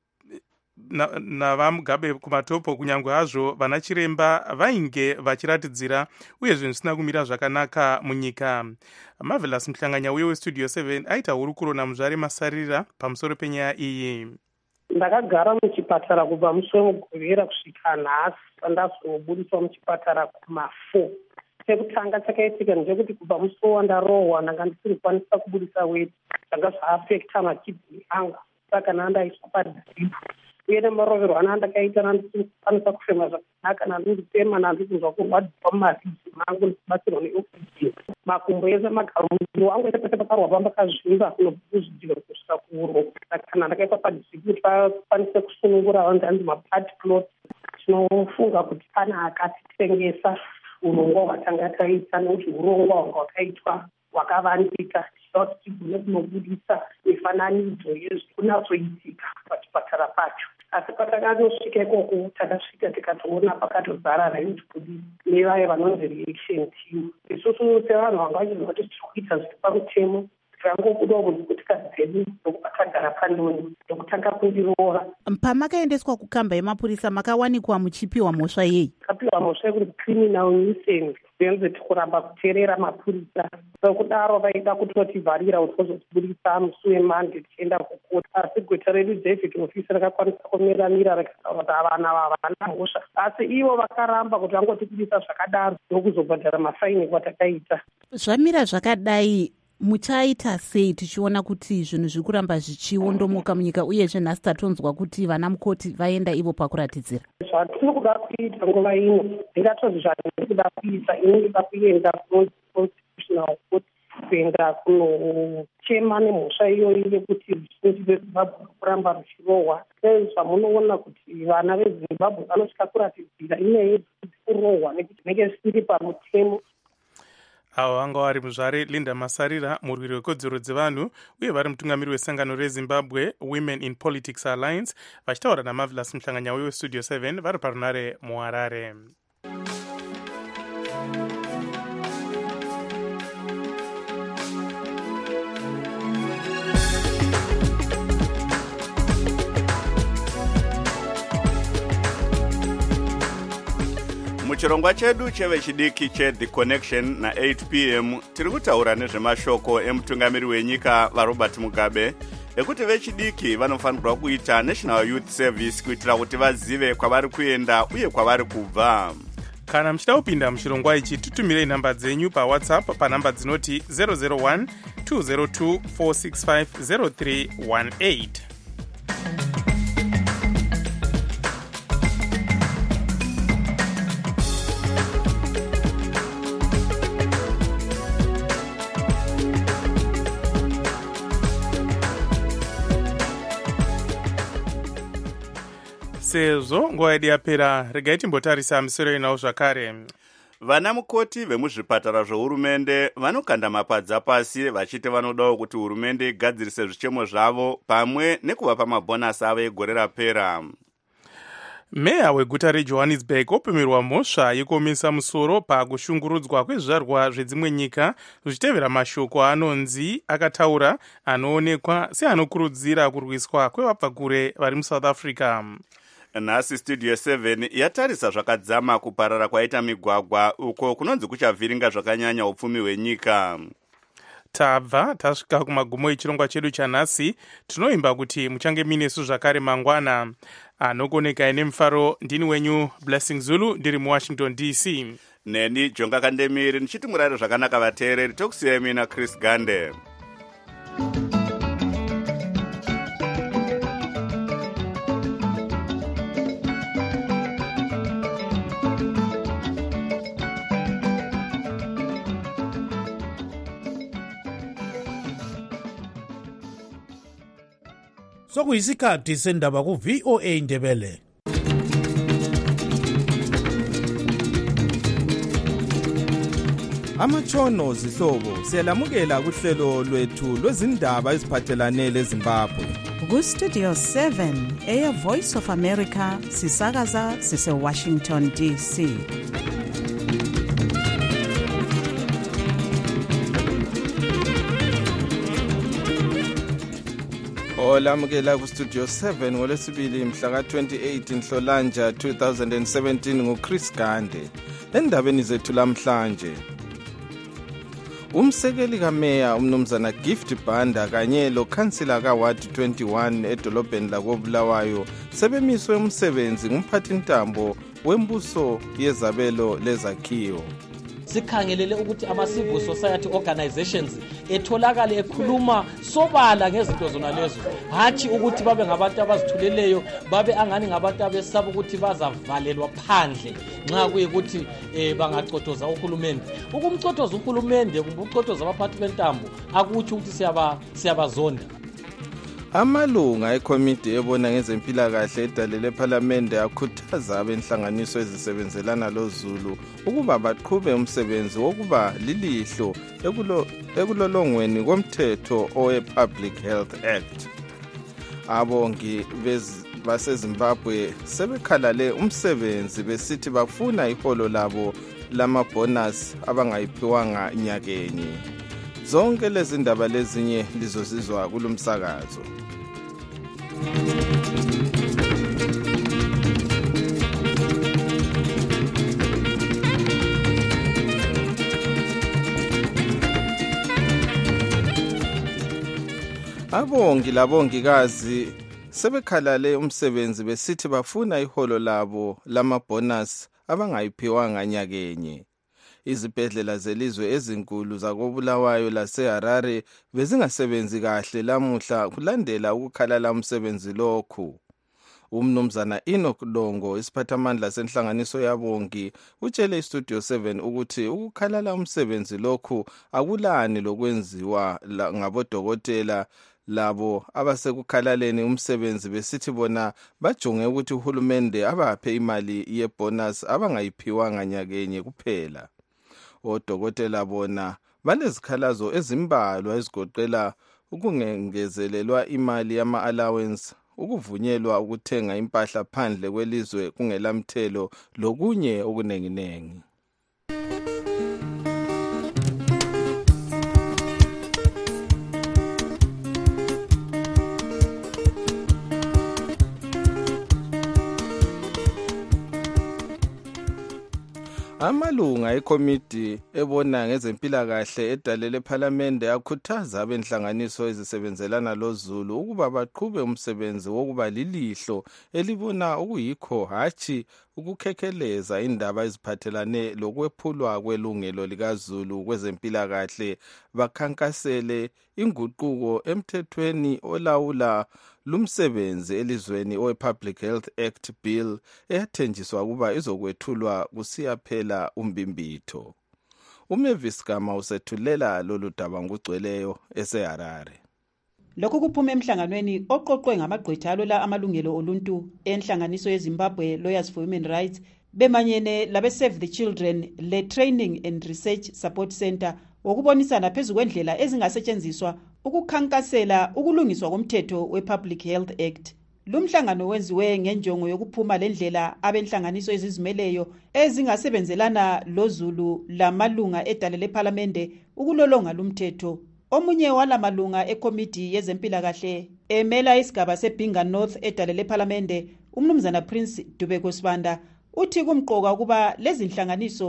navamugabe kumatopo kunyange hazvo vana chiremba vainge vachiratidzira uye zvinhu zvisina kumira zvakanaka munyika. Marvelous Mhlanganya uye westudio seven aita hurukuro namuzvare Masarira pamusoro penyaya iyi. Ndakagara muchipatara kubva musi wemugovera kusvika nhasi pandazobudiswa muchipatara kuma four. Chekutanga chakaitika ndechekuti kubva musi wandarohwa ndanga ndisiri kukwanisa kubudisa weti, zvanga zvaafekta makidney anga, saka nandaiswa padhiripu uye nemarovero anandakaita nandikwanisa kufema zvakanaka, nandindifema nandikunzwa kurwadziwa mumaribsi mangu ndichibatsirwa neoxygen. Makumbo ese magarumiro angu ese pese pakarwa pamba kazvimba kunozvidhira kusvika kuuro, kana ndakaiswa padhiripu kuti vakwanise kusunungura ndandi mapati plot. Tinofunga kuti pana akatitengesa urongwa hwatanga taita nekuti urongwa hwanga hwakaitwa hwakavandika, tichida kuti tigone kunobudisa mifananidzo yezvikunazoitika pachipatara pacho. Asi patakanosvika ikoko takasvika tikatoona pakatozara raizvibudisa nevaye vanonzi reaction team. Isusu sevanhu vanga vachiziva kuti tiri kuita zviri pamutemo, tikangobudawo kunzikutika dzedu ndokuba tagara pandoni ndokutanga kundiroora. Pamakaendeswa kukamba yemapurisa makawanikwa muchipiwa mhosva yei? Kapiwa mhosva yekuti criminal nuisance, zenze tikuramba kuteerera mapurisa. Sokudaro vaida kutotivharira kuti vozotibudisa musi wemande tichienda kukota. Asi gweta redu David ofisi rakakwanisa kumiramira rakataura kuti vana havana mhosva, asi ivo vakaramba kuti vangotibudisa zvakadaro ndokuzobhadhara mafaini kwatakaita. Zvamira zvakadai muchaita sei tichiona kuti zvinhu zviri kuramba zvichiondomoka munyika uyezve nhasi tatonzwa kuti vana mukoti vaenda ivo pakuratidzira? Zvatiri kuda kuita nguva ino ndingatoti zvandiri kuda kuita ini ndida kuenda kuconstitutional court kuenda kunochema nemhosva iyoyi yekuti ruzhinji rwezimbabwe kuramba ruchirohwa. Zvamunoona kuti vana vezimbabwe vanosvika kuratidzira inyaya yekurohwa nekuti zvinenge zvisiri pamutemo. Avo vanga vari muzvare Linda Masarira, murwiri wekodzero dzevanhu uye vari mutungamiri wesangano reZimbabwe Women in Politics Alliance, vachitaura naMarvelous Mhlanganya uye westudio seven vari parunare muHarare. Muchirongwa chedu chevechidiki cheThe Connection na eight p m tiri kutaura nezvemashoko emutungamiri wenyika vaRobert Mugabe ekuti vechidiki vanofanirwa kuita National Youth Service kuitira kuti vazive kwavari kuenda uye kwavari kubva. Kana muchida kupinda muchirongwa ichi tutumirei nhamba dzenyu paWhatsApp panhamba dzinoti zero zero one two zero two four six five zero three one eight. Sezvo nguva yedu yapera, regai timbotarisa misoro inawo zvakare. Vana mukoti vemuzvipatara zvohurumende vanokanda mapadza pasi vachiti vanodawo kuti hurumende igadzirise zvichemo zvavo pamwe nekuvapa mabhonasi avo egore rapera. Meya weguta reJohannesburg opimirwa mhosva yekuomesa musoro pakushungurudzwa kwezvizvarwa zvedzimwe nyika zvichitevera mashoko anonzi akataura anoonekwa seanokurudzira kurwiswa kwevabva kure vari muSouth Africa. Nhasi studio seven yatarisa zvakadzama kuparara kwaita migwagwa uko kunonzi kuchavhiringa zvakanyanya upfumi hwenyika. tabva tasvika kumagumo echirongwa chedu chanhasi. Tinoimba kuti muchange minesu zvakare mangwana. Anokoneka ine mufaro ndini wenyu Blessing Zulu ndiri muWashington D C. Neni Jonga Kandemiri nichiti murare zvakanaka vateereri. Tokusiyai mina Chris Gande. Sokuyisikhathi sendaba ku V O A Ndebele. Amatshono zihlobo siyalamukela kuhlelo lwethu lwezindaba eziphathelane leZimbabwe. Ku Studio seven eya Voice of America sisakaza sise Washington D C. Olamukela ku Studio seven ngolesibili mhla ka twenty-eight Nhlolanja two thousand seventeen nguChris Gande. Endabeni zethu lamhlanje, umsekeli kameya umnumzana Gift Banda kanye lo kansila ka Ward twenty-one edolobheni lakoBulawayo sebemiswe umsebenzi ngumphathintambo wembuso yezabelo lezakhiwo. Sikhangelele ukuthi ama-civil society organizations etholakale ekhuluma sobala ngezinto zona lezo, hathi ukuthi babe ngabantu abazithuleleyo, babe angani ngabantu abesaba ukuthi bazavalelwa phandle nxa kuyikuthi eh, bangacotoza uhulumende. Ukumcotoza uhulumende kumbe ucotoza abaphathi bentambo akuthi ukuthi siyaba siyabazonda. Amalunga ekomiti ebona ngezempilakahle edalele eParliament akhuthaza abenhlanganiso ezisebenzelana loZulu ukuba baqhube umsebenzi wokuba lilihlo ekulolongweni komthetho owe-Public Health Act. Abongi baseZimbabwe sebekhalale umsebenzi besithi bafuna iholo labo lamabonus abangayiphiwanga nyakenye. Zonke lezi ndaba lezinye lizozizwa kulumsakazo. Abongi labongikazi sebekhalale umsebenzi besithi bafuna iholo labo lamabonus abangayiphiwanga nyakenye. Izibhedlela zelizwe ezinkulu zakoBulawayo laseHarare bezingasebenzi kahle lamuhla kulandela ukukhalala umsebenzi lokhu. Umnumzana Enoch Longo isiphathamandla senhlanganiso yabongi utshele iStudio seven ukuthi ukukhalala umsebenzi lokhu akulani lokwenziwa ngabodokotela labo abasekukhalaleni umsebenzi besithi bona bajonge ukuthi uhulumende abaphe imali yebonus abangayiphiwanga nyakenye kuphela. Odokotela bona banezikhalazo ezimbalwa ezigoqela ukungengezelelwa imali yama-allowance, ukuvunyelwa ukuthenga impahla phandle kwelizwe kungelamthelo lokunye okunenginengi. Amalunga ekomiti ebona ngezempilakahle edalele eParliament akhuthaza abenhlanganiso ezisebenzelana loZulu ukuba baqhube umsebenzi wokuba lilihlo elibona ukuyikho hathi ukukhekheleza indaba eziphathelane lokwephulwa kwelungelo likaZulu kwezempilakahle, bakhankasele inguquko emthethweni olawula lumsebenzi elizweni owe-Public Health Act Bill eyathenjiswa kuba izokwethulwa kusiyaphela umbimbitho. uMavis Gama usethulela lolu daba ngugcweleyo eseHarare. Lokhu kuphuma emhlanganweni oqoqwe ngamagqwetha alwela amalungelo oluntu enhlanganiso yeZimbabwe Lawyers for Human Rights bemanyene labe Save the Children le Training and Research Support Center wokubonisana phezu kwendlela ezingasetshenziswa ukukhankasela ukulungiswa komthetho we-Public Health Act. Lumhlangano wenziwe ngenjongo yokuphuma lendlela abenhlanganiso ezizimeleyo ezingasebenzelana loZulu lamalunga edalele eParliament ukulolonga lumthetho. Omunye walamalunga ekomiti yezempilakahle emela isigaba seBinga North edalele eParliament, umnumzana Prince Dubeko Sibanda, uthi kumqoka ukuba lezi nhlanganiso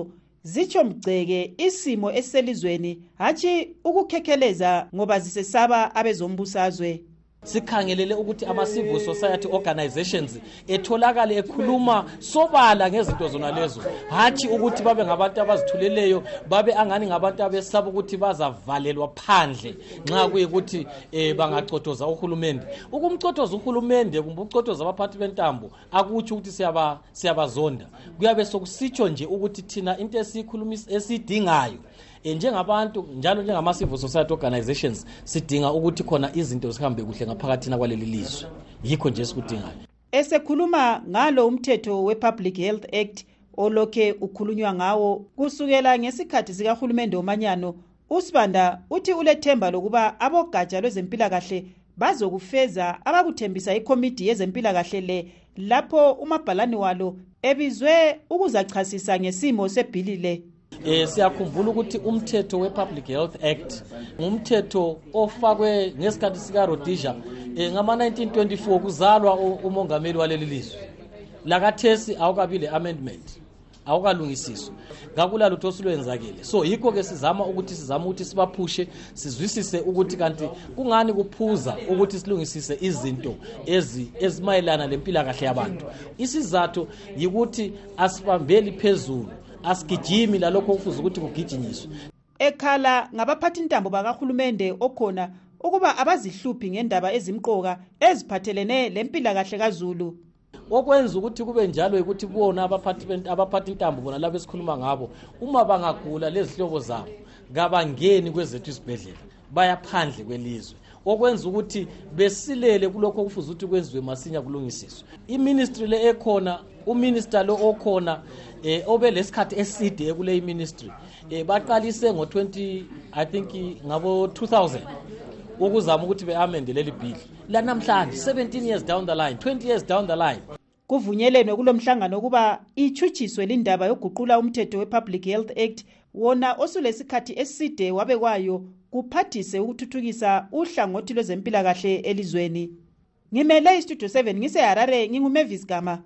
zitsho Mgceke isimo esiselizweni hatshi ukukhekheleza ngoba zisesaba abezombusazwe. Sikhangelele ukuthi ama-civil society organizations etholakale ekhuluma sobala ngezinto zona lezo, hatshi ukuthi babe ngabantu abazithuleleyo, babe angani ngabantu abesaba ukuthi bazavalelwa phandle nxa kuyikuthi eh, bangacotoza uhulumende. Ukumcotoza uhulumende kumbe ucotoza abaphathi bentambo akutsho ukuthi siyaba siyabazonda, kuyabe sokusitsho nje ukuthi thina into esikhulumisa esidingayo njengabantu njalo njengama-civil society organizations sidinga ukuthi khona izinto zihambe kuhle ngaphakathina kwaleli lizwe, yikho nje esikudingayo. Esekhuluma ngalo umthetho we-Public Health Act olokhe ukhulunywa ngawo kusukela ngesikhathi sikahulumende omanyano, uSibanda uthi ulethemba lokuba abogatsha lwezempilakahle bazokufeza abakuthembisa ikomiti yezempilakahle le lapho umabhalani walo ebizwe ukuzachasisa ngesimo sebhilile. Eh siyakhumbula ukuthi umthetho we-Public Health Act ngumthetho ofakwe ngesikhathi sika Rhodesia eh ngama nineteen twenty-four kuzalwa umongameli waleli lizwe. Lakathesi awukabile amendment, awukalungisiswa. Ngakula lutho silwenzakele. So yikho ke sizama ukuthi sizama ukuthi sibaphushe sizwisise ukuthi kanti kungani kuphuza ukuthi silungisise izinto ezi ezimayelana lempilakahle yabantu. Isizathu yikuthi asibambeli phezulu, asigijimi lalokho kufuza ukuthi kugijinyiswe. Ekhala ngabaphathi intambo bakahulumende okhona ukuba abazihluphi ngendaba ezimqoka eziphathelene lempilakahle kaZulu. Okwenza ukuthi kube njalo ukuthi bona abaphathi abaphathi intambo bona labo esikhuluma ngabo uma bangagula lezi hlobo zabo ngabangeni kwezethu isibhedlela bayaphandle kwelizwe, okwenza ukuthi besilele kulokho kufuza ukuthi kwenziwe masinya kulungisiswe. I-ministry le ekhona, uminister lo okhona eh obe lesikhathi eside kule i-ministry eh baqalise ngo twenty I think ngabo two thousand ukuzama ukuthi beamende leli bill la namhlanje seventeen years down the line, twenty years down the line. Kuvunyelene kulomhlangano kuba ichuchiswe lindaba yoguqula umthetho we-Public Health Act wona osulesikhathi eside wabekwayo kuphathise ukuthuthukisa uhlangothi lwezempilakahle elizweni. Ngimele istudio seven ngise Harare, nginguMavis Gama.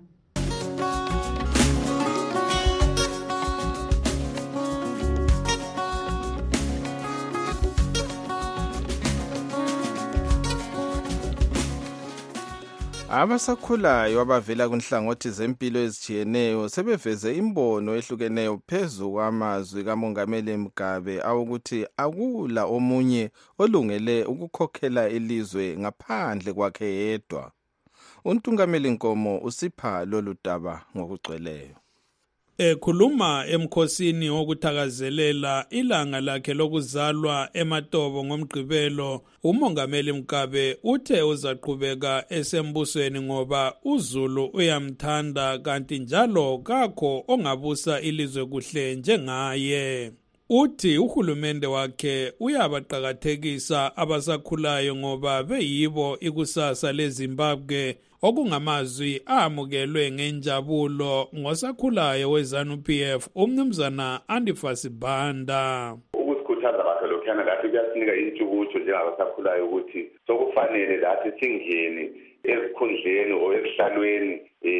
Abasakhulayo abavela kunhlangothi zempilo ezijiyeneyo sebeveze imbono ehlukeneyo phezu kwamazwi kaMongameli Mugabe awukuthi akula omunye olungele ukukhokhela ilizwe ngaphandle kwakhe yedwa. Untungameli Nkomo usipha lolu daba ngokugcweleyo. Ekhuluma emkhosini wokuthakazelela ilanga lakhe lokuzalwa eMatobo ngomgqibelo, uMongameli Mugabe uthe uzaqhubeka esembusweni ngoba uZulu uyamthanda kanti njalo kakho ongabusa ilizwe kuhle njengaye. Uthi uhulumende wakhe uyabaqhakathekisa abasakhulayo ngoba beyibo ikusasa leZimbabwe, okungamazwi amukelwe ngenjabulo ngosakhulayo weZanu-P F umnumzana Andifasi Banda. Ukusikhuthaza bakhe lokhana lathi kuyasinika intshukutsho njengabasakhulayo ukuthi sokufanele lathi singene ezikhundleni o esihlalweni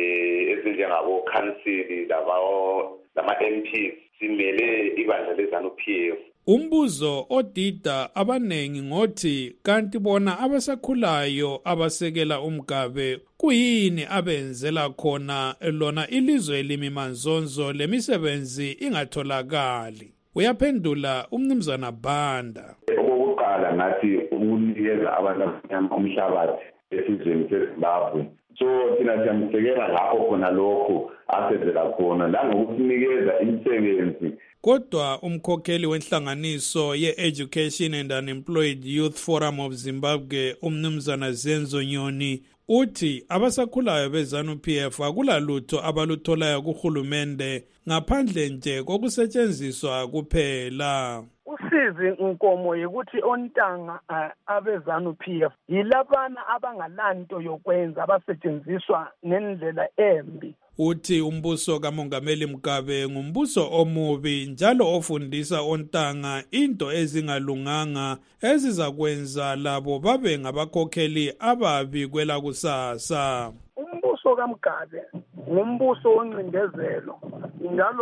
eh ezinjengabo council labawo lama M Ps simele ibandla leZanu-P F. Umbuzo odida abanengi ngothi kanti bona abasakhulayo abasekela uMgabe kuyini abenzela khona lona ilizwe limimanzonzo lemisebenzi ingatholakali. Uyaphendula umnumzana Banda. Okokuqala ngathi ukunikeza abantu abamnyama umhlabathi esizweni seZimbabwe. So thina siyamsekela lapho khona lokho asenzela khona langokusinikeza imisebenzi. Kodwa umkhokheli wenhlanganiso ye-Education and Unemployed Youth Forum of Zimbabwe umnumzana Zenzo Nyoni uthi abasakhulayo beZanu-P F akulalutho abalutholayo kuhulumende ngaphandle nje kokusetshenziswa kuphela. Usizi Nkomo yikuthi ontanga uh, abeZanu-P F yilabana abangalanto yokwenza abasetshenziswa ngendlela embi. Uthi umbuso kaMongameli Mugabe ngumbuso omubi njalo ofundisa ontanga into ezingalunganga ezizakwenza labo babe ngabakhokheli ababi kwela kusasa. Umbuso kaMugabe ngumbuso oncindezelo njalo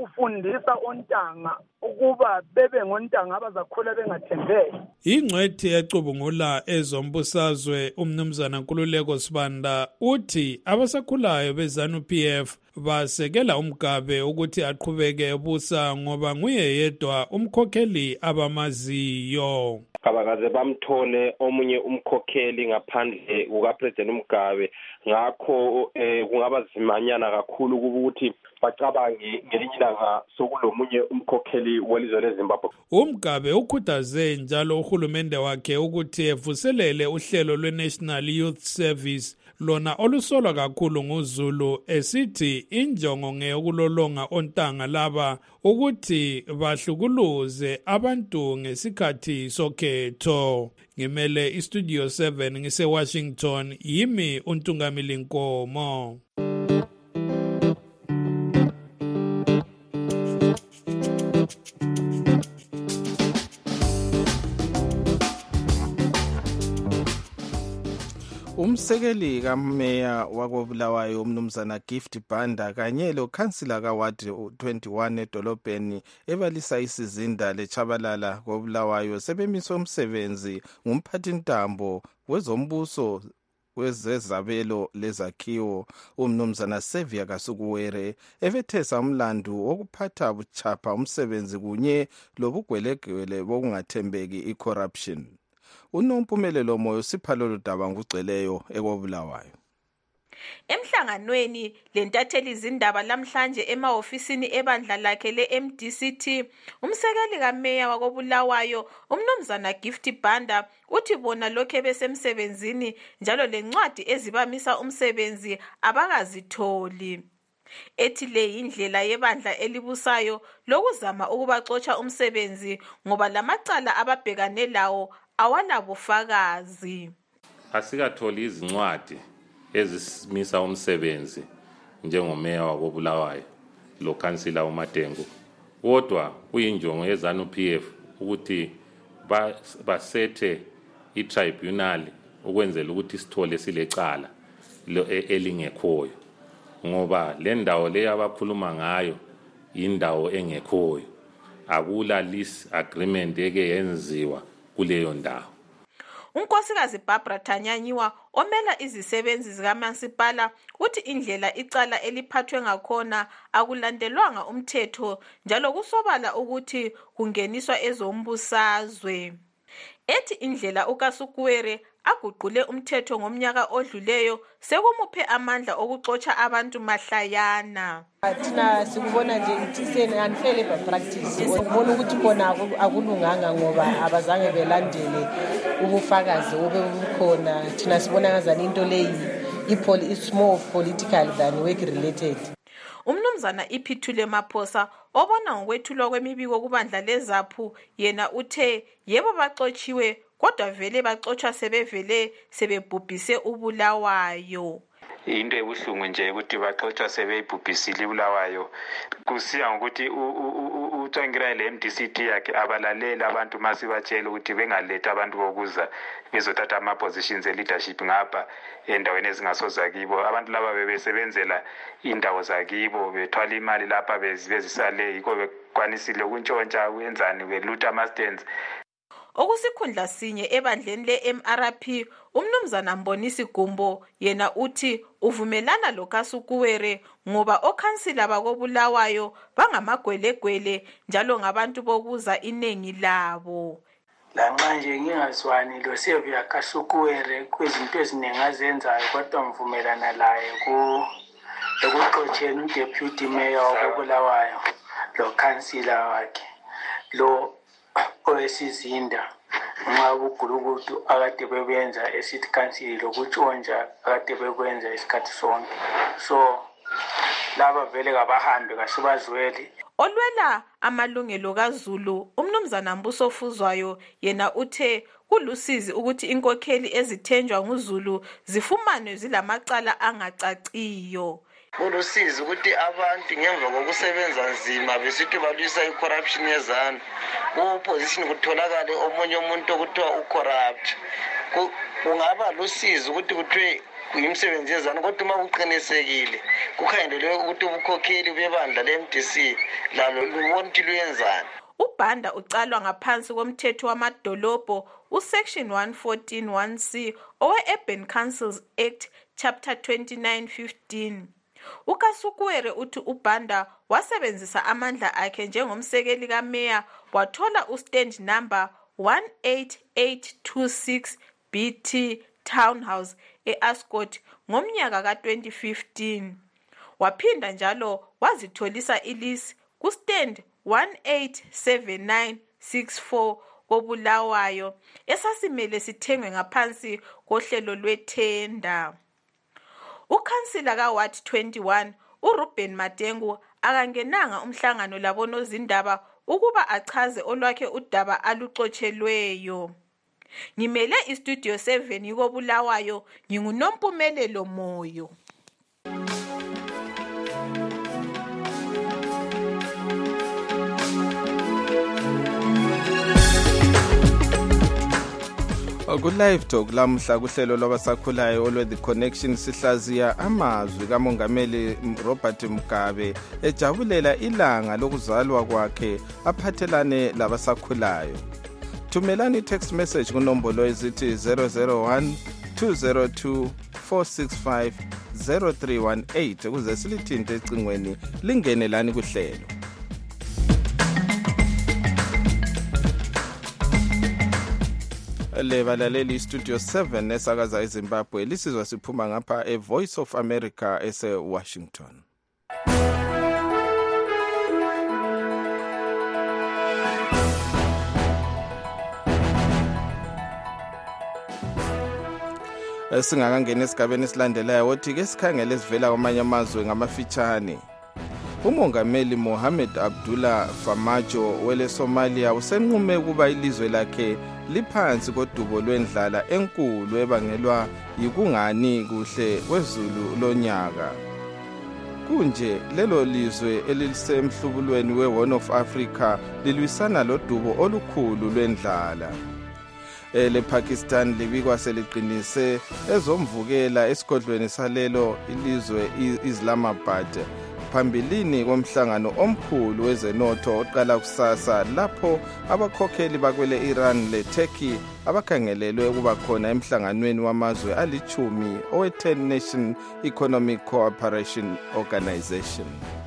ufundisa ontanga ukuba bebe ngontanga abazakhula bengathembeki. Ingcwethi yacubungula ezombusazwe umnumzana Nkululeko Sibanda uthi abasakhulayo beZANU-P F basekela umgabe ukuthi aqhubeke ebusa ngoba nguye yedwa umkhokheli abamaziyo. Kabakaze bamthole omunye umkhokheli ngaphandle kukaPresident Mugabe, ngakho eh, kungaba zimanyana kakhulu ukuthi bacabange ngelinye ilanga sokulomunye umkhokheli welizwe leZimbabwe. Umgabe ukhuthaze njalo uhulumende wakhe ukuthi evuselele uhlelo lwe-National Youth Service lona olusolwa kakhulu nguZulu, esithi injongo ngeyokulolonga ontanga laba ukuthi bahlukuluze abantu ngesikhathi sokhetho. Ngimele iStudio seven ngise Washington, yimi uNtungamili Nkomo. Umsekeli kameya wakobulawayo umnumzana Gift Banda kanye lo kansila kaWard twenty-one edolobheni ebalisa isizinda leChabalala kobulawayo sebemiswe umsebenzi ngumphathintambo wezombuso wezezabelo lezakhiwo umnumzana Sevia Kasukuwere evethesa umlandu wokuphatha buchapha umsebenzi kunye lobugwelegwele bokungathembeki icorruption. Unompumelelo moyo siphalolo daba ngugceleyo ekobulawayo. Emhlanganweni lentatheli izindaba lamhlanje emahofisini ebandla lakhe le-M D C T, umsekeli kameya wakobulawayo umnumzana Gift Banda uthi bona lokho besemsebenzini njalo lencwadi ezibamisa umsebenzi abakazitholi. Ethi le indlela yebandla elibusayo lokuzama ukubaxotsha umsebenzi ngoba lamacala ababhekane lawo awanabufakazi. Asikatholi izincwadi ezisimisa umsebenzi njengomeya wakobulawayo lo kansila uMadengu, kodwa kuyinjongo yeZANU-P F ukuthi basethe itribunal ukwenzela ukuthi sithole silecala elingekhoyo, ngoba le ndawo le abakhuluma ngayo indawo engekhoyo, akula lease agreement eke yenziwa kuleyo ndawo. Unkosikazi Barbara Tanyanyiwa omela izisebenzi zikaMansipala uthi indlela icala eliphathwe ngakhona akulandelwanga umthetho njalo kusobala ukuthi kungeniswa ezombusazwe. Ethi indlela uKasukuwere aguqule umthetho ngomnyaka odluleyo sekumuphe amandla okuxotsha abantu mahlayana. Thina sikubona nje ukuthi unfair labor practice, sikubona ukuthi khona akulunganga ngoba abazange belandele ubufakazi obebukhona. Thina sibona ngazana into leyi is more political than work related. Umnumzana Iphithule Maphosa obona ngokwethulwa kwemibiko kubandla leZAPHU yena uthe yebo baxotshiwe kodwa vele baxotsha sebevele sebebhubhise ubulawayo. Into ebuhlungu nje ukuthi baxotsha sebeyibhubhisile ubulawayo, kusiya ngokuthi uTsvangirai le-M D C T yakhe abalalela abantu masibatshela ukuthi bengaletha abantu bokuza bezothatha ama-positions e-leadership ngapha endaweni ezingasozakibo. Abantu laba bebesebenzela indawo zakibo, bethwala imali lapha bezisale, yikho bekwanisile ukuntshontsha wenzani belutha ama-stands. Okusikhundla sinye ebandleni le-M R P umnumzana Mbonisi Gumbo yena uthi uvumelana loKasukuwere ngoba okhansila bakobulawayo bangamagwelegwele njalo ngabantu bokuza inengi labo. Lanxa nje ngingazwani lo Sevia Kasukuwere kwezinto eziningi azenzayo kodwa mvumelana laye ku ekuxotsheni uDeputy Mayor wakobulawayo lo kansila wakhe lo owesizinda nxa ubugulukudu akade bebenza esithi kansili lokutshontsha akade bekwenza isikhathi sonke. So laba vele kabahambe kasibazweli. Olwela amalungelo kaZulu umnumzana Mbuso Fuzwayo yena uthe kulusizi ukuthi inkokheli ezithenjwa nguZulu zifumane zilamacala angacaciyo. Kulusizi ukuthi abantu ngemva kokusebenza nzima besithi balwisa icorruption yeZANU ku-position kutholakale omunye umuntu okuthiwa ucorrupt. kungaba lusizi ukuthi kuthiwe imisebenzi yezandla kodwa uma kuqinisekile kukhangelelwe ukuthi ubukhokheli bebandla le-M D C lalo lubona ukuthi luyenzani. uBhanda ucalwa ngaphansi komthetho wamadolobho usection one fourteen one C owe-Urban Councils Act chapter twenty-nine fifteen. uKasukuwere uthi uBhanda wasebenzisa amandla akhe njengomsekeli kameya wathola ustand number one eight eight two six B T Townhouse e-Ascot ngomnyaka ka twenty fifteen. Waphinda njalo wazitholisa ilisi kustand one eight seven nine six four koBulawayo esasimele sithengwe ngaphansi kohlelo lwethenda. Ukhansila kaWard twenty-one uRuben Matengu akangenanga umhlangano labonozindaba ukuba achaze olwakhe udaba aluxotshelweyo. Ngimele istudio seven yikoBulawayo nginguNompumelelo Moyo. Ku-Live Talk lamhla kuhlelo lwabasakhulayo olwe The Connection sihlaziya amazwi kaMongameli Robert Mugabe ejabulela ilanga lokuzalwa kwakhe aphathelane labasakhulayo. Thumelani text message kunombolo ezithi zero zero one two zero two four six five zero three one eight ukuze silithinte ecingweni lingene lani kuhlelo. Le balaleli studio seven esakaza eZimbabwe lisizwa siphuma ngapha e Voice of America ese Washington. Singakangena esigabeni esilandelayo wothi ke sikhangele sivela kwamanye amazwe ngamafitshane. uMongameli Mohamed Abdullah Farmajo wele Somalia usenqume kuba ilizwe lakhe liphansi kodubo lwendlala enkulu ebangelwa yikungani kuhle kwezulu lonyaka. Kunje lelo lizwe elisemhlubulweni we-Horn of Africa lilwisana lodubo olukhulu lwendlala. Ele Pakistan libikwa seliqinise ezomvukela esigodlweni salelo ilizwe Islamabad phambilini komhlangano omkhulu wezenotho oqala kusasa lapho abakhokheli bakwele Iran le Turkey abakhangelelwe ukuba khona emhlanganweni wamazwe alichumi owe ten Nation Economic Cooperation Organization.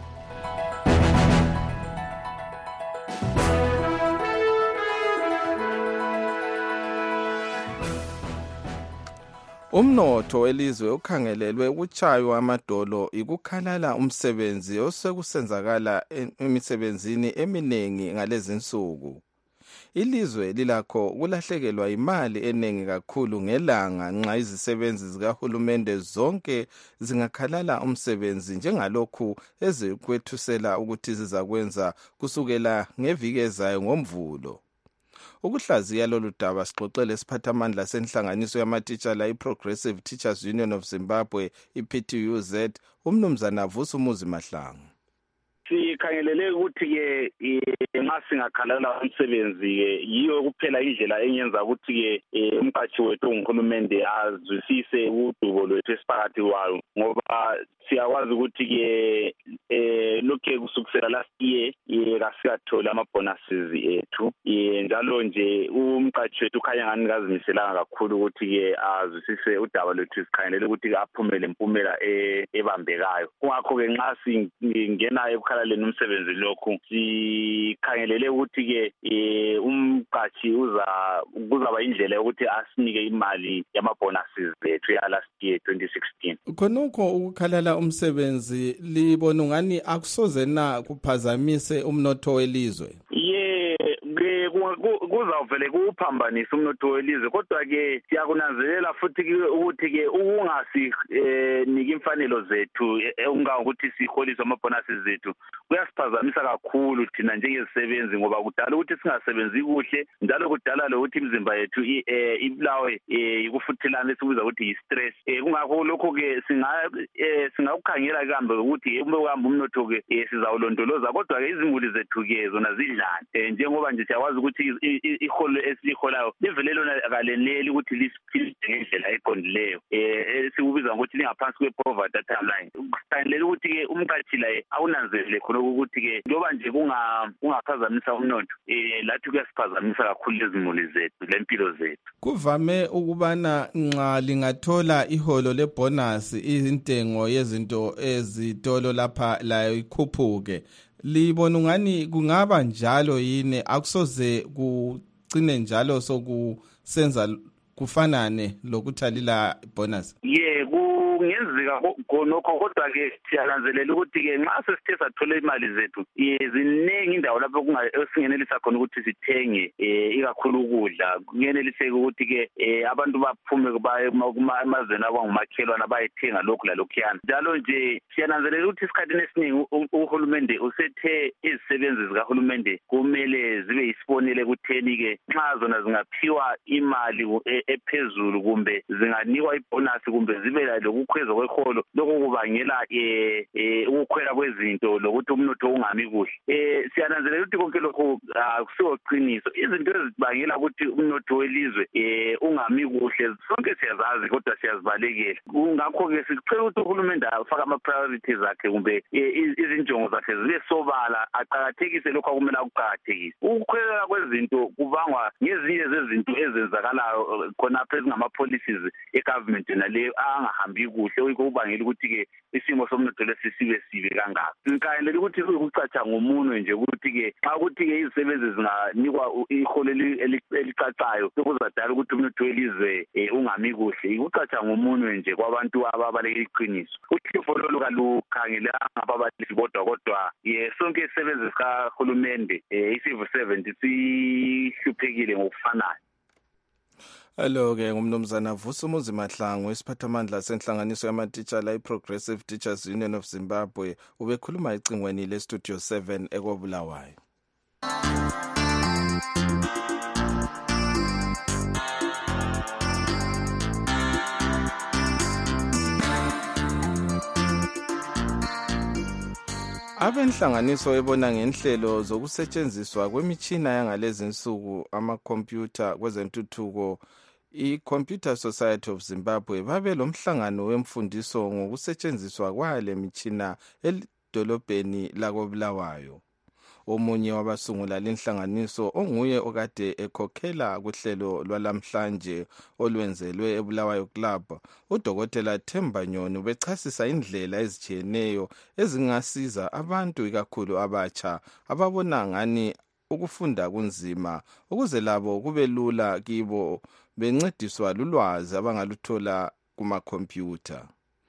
Umnotho welizwe ukhangelelwe ukuchaywa amadolo ikukhalala umsebenzi osekusenzakala emisebenzini eminengi ngalezi insuku. Ilizwe lilakho kulahlekelwa imali eningi kakhulu ngelanga nxa izisebenzi zikahulumende zonke zingakhalala umsebenzi njengalokhu ezikwethusela ukuthi zizakwenza kusukela ngeviki ezayo ngoMvulo. Ukuhlaziya lolu daba sixoxele isiphathamandla senhlanganiso yamatitshala iProgressive Teachers Union of Zimbabwe I-P T U Z umnumzana Vusumuzi Mahlangu. Sikhangelele ukuthi ke nxa singakhalala umsebenzi ke yiyo kuphela indlela enyenza ukuthi ke umqashi wethu nguhulumende azwisise udubo lwethu esiphakathi kwayo ngoba siyakwazi ukuthi ke eh lokho kusukisela last year kasikathola ama bonuses ethu njalo nje umqashi wethu khanya ngani kazimiselanga kakhulu ukuthi ke azwisise udaba lwethu sikhangelele ukuthi aphumele impumela ebambekayo kungakho ke nxa singena ekukhalaleni umsebenzi lokhu sikhangelele ukuthi ke umqashi uza kuzaba indlela yokuthi asinike imali yama bonuses ethu ya last year twenty sixteen. Khonokho ukukhalala umsebenzi libona ngani akusoze na kuphazamise umnotho welizwe. Ye kuzawuvele kuphambanisa umnotho welizwe kodwa ke siyakunanzelela futhi ukuthi ke ukungasi niki imfanelo zethu ungangokuthi siholiswe ama bonuses zethu kuyasiphazamisa kakhulu thina njengezisebenzi ngoba kudala ukuthi singasebenzi kuhle njalo kudala lokuthi imizimba yethu ibulawe ikufuthelana esikubiza ukuthi yi-stress. Kungakho lokho ke singa singakukhangela kambe ukuthi uma uhamba umnotho ke sizawulondoloza kodwa ke izimuli zethu ke zona zidlana njengoba nje siyawazi ukuthi iholo esiholayo livele lona akaleneli ukuthi lisiphile ngendlela eqondileyo eh sikubiza ngokuthi lingaphansi kwe-poverty data line. Kufanele ukuthi-ke umqashi la awunanzelele khona ukuthi ke njoba nje kunga kungaphazamisa umnotho eh lathi kuyasiphazamisa kakhulu izimuli zethu lempilo zethu. Kuvame ukubana nxa lingathola iholo lebonus izintengo yezinto ezitolo lapha la ikhuphuke. Libona ngani kungaba njalo yini akusoze kucine njalo sokusenza kufanane lokuthalila bonus? Yeah, kungenzeka konokho kodwa ke siyalanzelela ukuthi ke nxa sesithe sathola imali zethu ziningi indawo lapho kungasingenelisa khona ukuthi sithenge ikakhulu ukudla. Kungeneliseke ukuthi ke abantu baphume baye emazweni abangumakhelwana bayithenga lokhu lalokhuyana. Njalo nje siyananzelela ukuthi isikhathini esiningi uhulumende usethe izisebenzi zikahulumende kumele zibe yisibonele kutheni ke nxa zona zingaphiwa imali ephezulu kumbe zinganikwa ibonus kumbe zibe lokukhweza kweholo lokho kubangela eh ukukhwela kwezinto lokuthi umnotho ungami kuhle. Eh siyananzelela ukuthi konke lokho akusiwo qiniso. Izinto ezibangela ukuthi umnotho welizwe eh ungami kuhle sonke siyazazi kodwa siyazibalekela. Ngakho ke sicela ukuthi uhulumende afake ama priorities akhe kumbe izinjongo zakhe zibe sobala aqhakathekise lokho akumele akuqhakathekise. Ukukhwela kwezinto kubangwa ngezinye zezinto ezenzakalayo khona phezulu ngama policies egovernment nale angahambi kuhle okubangela ukuthi ke isimo somnotho lesisibe sibe kangaka. Ngikayela ukuthi ukucatsha ngomunwe nje ukuthi ke xa ukuthi ke izisebenzi zinganikwa iholo elicacayo ukuzadala ukuthi umnotho welizwe ungami kuhle. Ukucatsha ngomunwe nje kwabantu ababaleka iqiniso. Uhlifolo lokalukhangela ababalisi bodwa kodwa ye sonke izisebenzi zikahulumende i-civil servant sihluphekile ngokufanayo. Hello ke ngumnumzana Vusumuzi Mahlangu isiphathamandla senhlanganiso yamatitsha la iProgressive Teachers Union of Zimbabwe ubekhuluma icingweni le Studio seven ekobulawayo. Abenhlanganiso ebona ngenhlelo zokusetshenziswa kwemitshina yangalezi insuku amakhompyutha kwezentuthuko i-Computer Society of Zimbabwe babe lomhlangano wemfundiso ngokusetshenziswa kwale mitshina edolobheni lakobulawayo. Omunye wabasungula lenhlanganiso onguye okade ekhokhela kuhlelo lwalamhlanje olwenzelwe eBulawayo Club, uDokotela Themba Nyoni ubechasisa indlela ezitshiyeneyo ezingasiza abantu ikakhulu abatsha ababona ngani ukufunda kunzima ukuze labo kube lula kibo bencediswa lulwazi abangaluthola kumakhompyutha.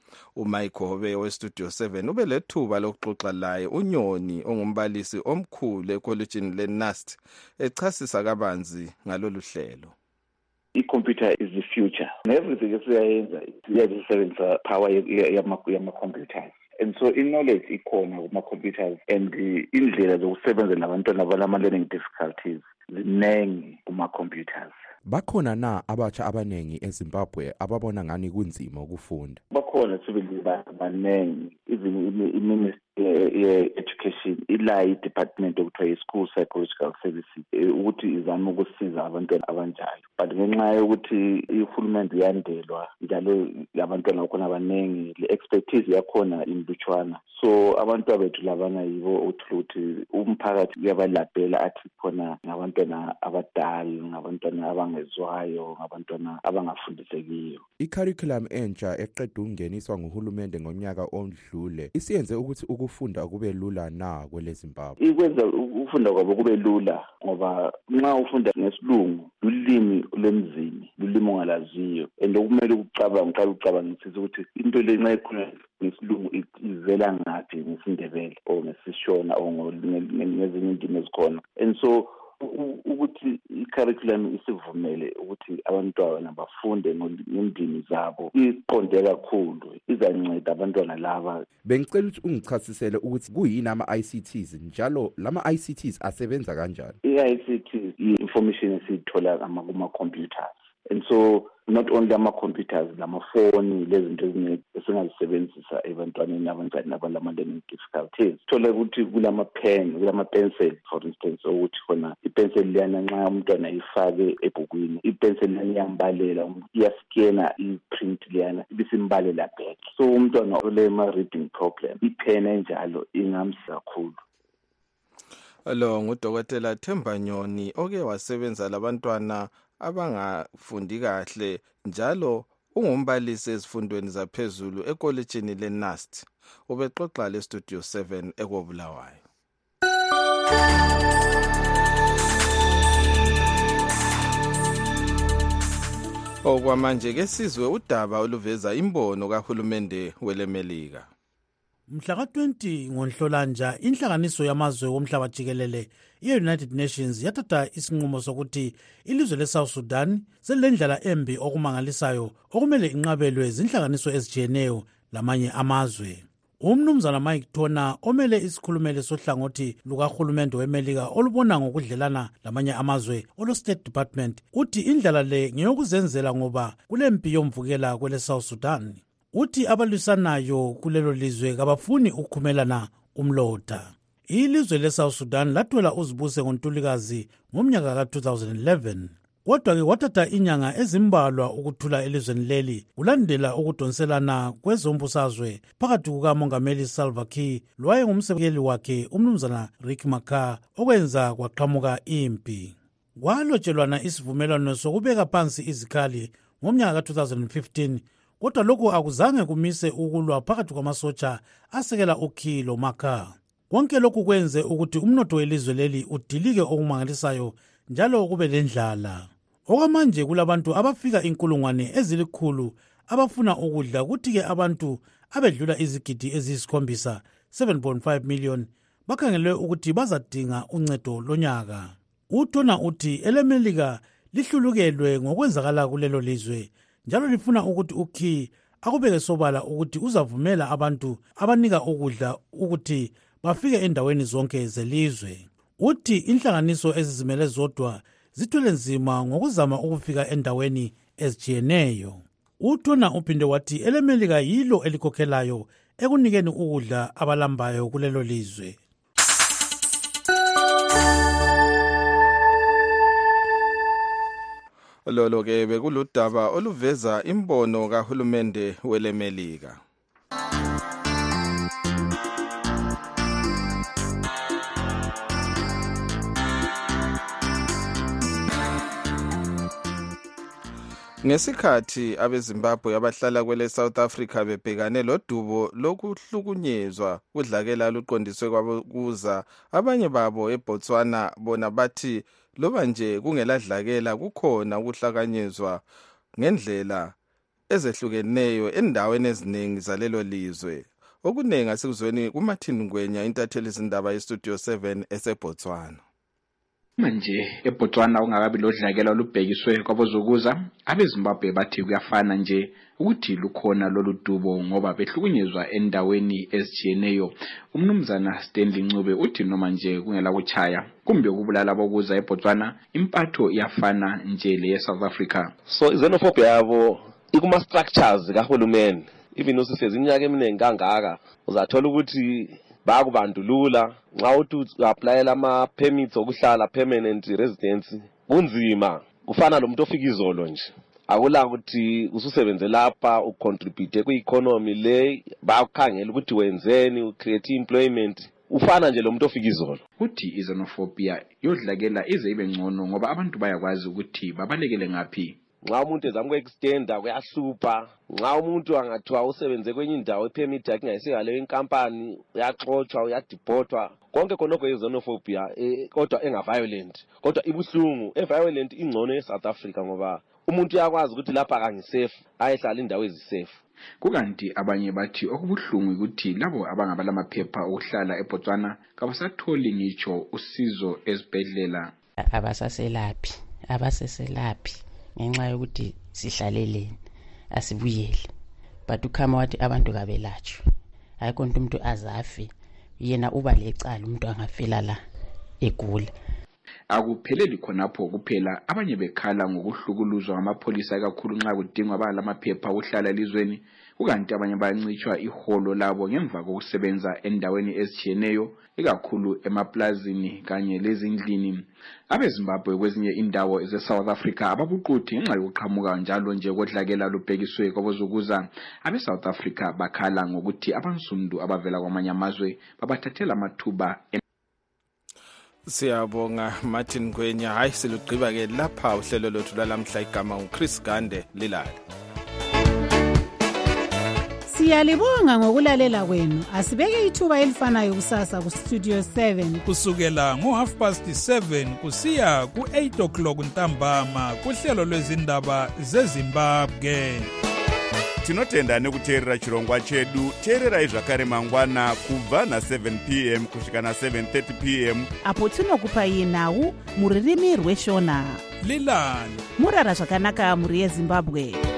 uMike Hobe weStudio seven ubelethuba lokuxoxa laye uNyoni ongumbalisi omkhulu ekolejini leNust echasisa kabanzi ngalolu hlelo. I-computer is the future. Everything esiyayenza iyasebenzisa power yama-computers. And so in-knowledge ikhona kuma-computers and indlela zokusebenza nabantwana abalama-learning difficulties zinengi kuma-computers. Bakhona na abatsha abanengi eZimbabwe ababona ngani kunzima ukufunda? Bakhona sibili banengi, even i-Ministry ye-Education ila i-department okuthiwa yi-School Psychological Services ukuthi izame ukusiza abantwana abanjalo. But ngenxa yokuthi ihulumende yandelwa njalo abantwana bakhona abanengi, le-expertise yakhona inlutshwana. So abantu bethu labana yibo ukuthi umphakathi uyabalabhela athi khona ngabantwana abadala, ngabantwana abangezwayo, ngabantwana abangafundisekiyo. I-curriculum entsha eqeda ukungeniswa nguhulumende ngonyaka ondlule isiyenze ukuthi ukufunda kube lula na kwele Zimbabwe? Ikwenza ukufunda kwabo kube lula ngoba nxa ufunda ngesilungu ulimi lwemzini, ulimi ongalaziyo, and okumele ukucabanga uqala ucabangisisa ukuthi into le nxa ikhona ngesilungu ivela ngaphi, ngesindebele or ngesishona or ngezinye indimi ezikhona. And so ukuthi i-curriculum isivumele ukuthi abantwana bafunde ngendimi zabo iqonde kakhulu, izanceda abantwana laba. Bengicela ukuthi ungichasisele ukuthi kuyini ama-I C Ts njalo lama-I C Ts asebenza kanjani? I-I C Ts i-information esiyithola kuma-computers, and so not only ama-computers namafoni lezinto eziningi esingazisebenzisa ebantwaneni abancane abalama-learning difficulties. Thole ukuthi kulama-pen kulama-pencil for instance ukuthi khona ipenseli liyana nxa umntwana ifake ebhukwini ipenseli liyana iyambalela iyaskena i-print liyana ibisimbalela back. So umntwana olema-reading problem ipen enjalo ingamsiza kakhulu. Lo ngudokotela Themba Nyoni oke wasebenza labantwana abangafundi kahle njalo ungumbalisi ezifundweni zaphezulu ekolejini leN A S T. Ubexoxa le Studio seven ekobulawayo. Okwamanje ke sizwe udaba oluveza imbono kahulumende welemelika. Mhla ka twenty ngoNhlolanja inhlanganiso yamazwe womhlaba jikelele ye-United Nations yathatha isinqumo sokuthi ilizwe le-South Sudan selendlela embi okumangalisayo okumele inqabelwe zinhlanganiso ezijiyeneyo lamanye amazwe. Umnumzana Mike Tona omele isikhulumele sohlangothi lukahulumende wemelika olubona ngokudlelana lamanye amazwe olo State Department uthi indlela le ngeyokuzenzela ngoba kulempi yomvukela kwele South Sudan. Uthi abalwisanayo kulelo lizwe kabafuni ukukhumelana umlotha. Ilizwe le-South Sudan lathola uzibuse ngoNtulikazi ngomnyaka ka two thousand eleven. Kodwa ke wathatha inyanga ezimbalwa ukuthula elizweni leli kulandela ukudonselana kwezombusazwe phakathi kukamongameli Salva Kiir lwaye ngumsekeli wakhe umnumzana Riek Machar okwenza kwaqhamuka impi. Kwalotshelwana isivumelwano sokubeka phansi izikhali ngomnyaka ka two thousand fifteen. Kodwa lokho akuzange kumise ukulwa phakathi kwamasotsha asekela uKiir lo Machar. Konke lokhu kwenze ukuthi umnotho welizwe leli udilike okumangalisayo njalo kube lendlala. Okwamanje kulabantu abafika inkulungwane ezilikhulu abafuna ukudla kuthi ke abantu abedlula izigidi eziyisikhombisa seven point five million bakhangelwe ukuthi bazadinga uncedo lonyaka. Uthona uthi elemelika lihlulukelwe ngokwenzakala kulelo lizwe njalo lifuna ukuthi uKiir akubeke sobala ukuthi uzavumela abantu abanika ukudla ukuthi bafike endaweni zonke zelizwe. Uthi inhlanganiso ezizimele zodwa zithwele nzima ngokuzama ukufika endaweni ezijiyeneyo. Uthona uphinde wathi elemelika yilo elikhokhelayo ekunikeni ukudla abalambayo kulelo lizwe. Lolo ke bekuludaba oluveza imbono kahulumende welemelika. Ngesikhathi abeZimbabwe abahlala kwele South Africa bebhekane lodubo lokuhlukunyezwa kudlakela luqondiswe kwabuza abanye babo eBotswana bona bathi loba nje kungeladlakela kukhona ukuhlakanyezwa ngendlela ezehlukeneyo endaweni eziningi zalelo lizwe. Okunengi asikuzweni kuMartin Ngwenya intatheli izindaba yeStudio seven eseBotswana. Manje eBotswana ungakabi lodlakela olubhekiswe kwabozokuza abeZimbabwe bathi kuyafana nje ukuthi lukhona lolu dubo ngoba behlukunyezwa endaweni ezijiyeneyo. Umnumzana Stanley Ncube uthi noma nje kungela kuchaya kumbe ukubulala bokuza eBotswana impatho iyafana nje le South Africa. So xenophobia yabo ikuma structures kahulumeni even usifeza iminyaka eminingi kangaka uzathola ukuthi bakubandulula nxa uthi uapplyela ama permits okuhlala permanent residence kunzima kufana lo muntu ofika izolo nje akula ukuthi ususebenze lapha ucontribute kwi-economy le bakukhangela ukuthi wenzeni ucreate employment ufana nje lo muntu ofika izolo. Uthi xenophobia yodlakela ize ibe ngcono ngoba abantu bayakwazi ukuthi babalekele ngapi. Nxa umuntu ezama ku-extenda kuyahlupha nxa umuntu angathiwa usebenze kwenye indawo ipermit yakhe ingayisengaleyo inkampani uyaxotshwa uyadibhothwa konke khonokho xenophobia eh, kodwa engaviolent kodwa ibuhlungu eviolent ingcono eSouth Africa ngoba umuntu uyakwazi ukuthi lapha kangisafe ayehlala indawo ezisafe. Kukanti abanye bathi okubuhlungu ukuthi labo abangabala amaphepha okuhlala eBotswana kabasatholi ngitsho usizo ezibhedlela. Abasaselaphi abaseselaphi ngenxa yokuthi sihlaleleni asibuyele but ukhama wathi abantu kabelatshwe ayikho umuntu azafe yena uba lecala umuntu angafela la egula. Akupheleli khonapho kuphela, abanye bekhala ngokuhlukuluzwa ngamapholisa kakhulu nxa kudingwa balamaphepha okuhlala elizweni, ukanti abanye bayancitshwa iholo labo ngemva kokusebenza endaweni ezitshiyeneyo, ikakhulu emaplazini kanye lezindlini. AbeZimbabwe kwezinye indawo ze-South Africa ababuquthi ngenxa yokuqhamuka njalo nje kodlakela lubhekiswe kwabozokuza. Abe-South Africa bakhala ngokuthi abansundu abavela kwamanye amazwe babathathela amathuba. Siyabonga Martin Gwenya. Hayi silugqiba ke lapha uhlelo lwethu lalamhla, igama uChris Gande Lilali. Siyalibonga ngokulalela kwenu. Asibeke ithuba elifanayo kusasa ku Studio seven kusukela ngo half past seven kusiya ku eight o'clock ntambama kuhlelo lwezindaba zeZimbabwe. Tinotenda nekuteerera chirongwa chedu. Teererai zvakare mangwana kubva na seven p m kusvika na seven thirty p m apo tinokupai nhau muririmi rweshona. Lilani murara zvakanaka muri yeZimbabwe.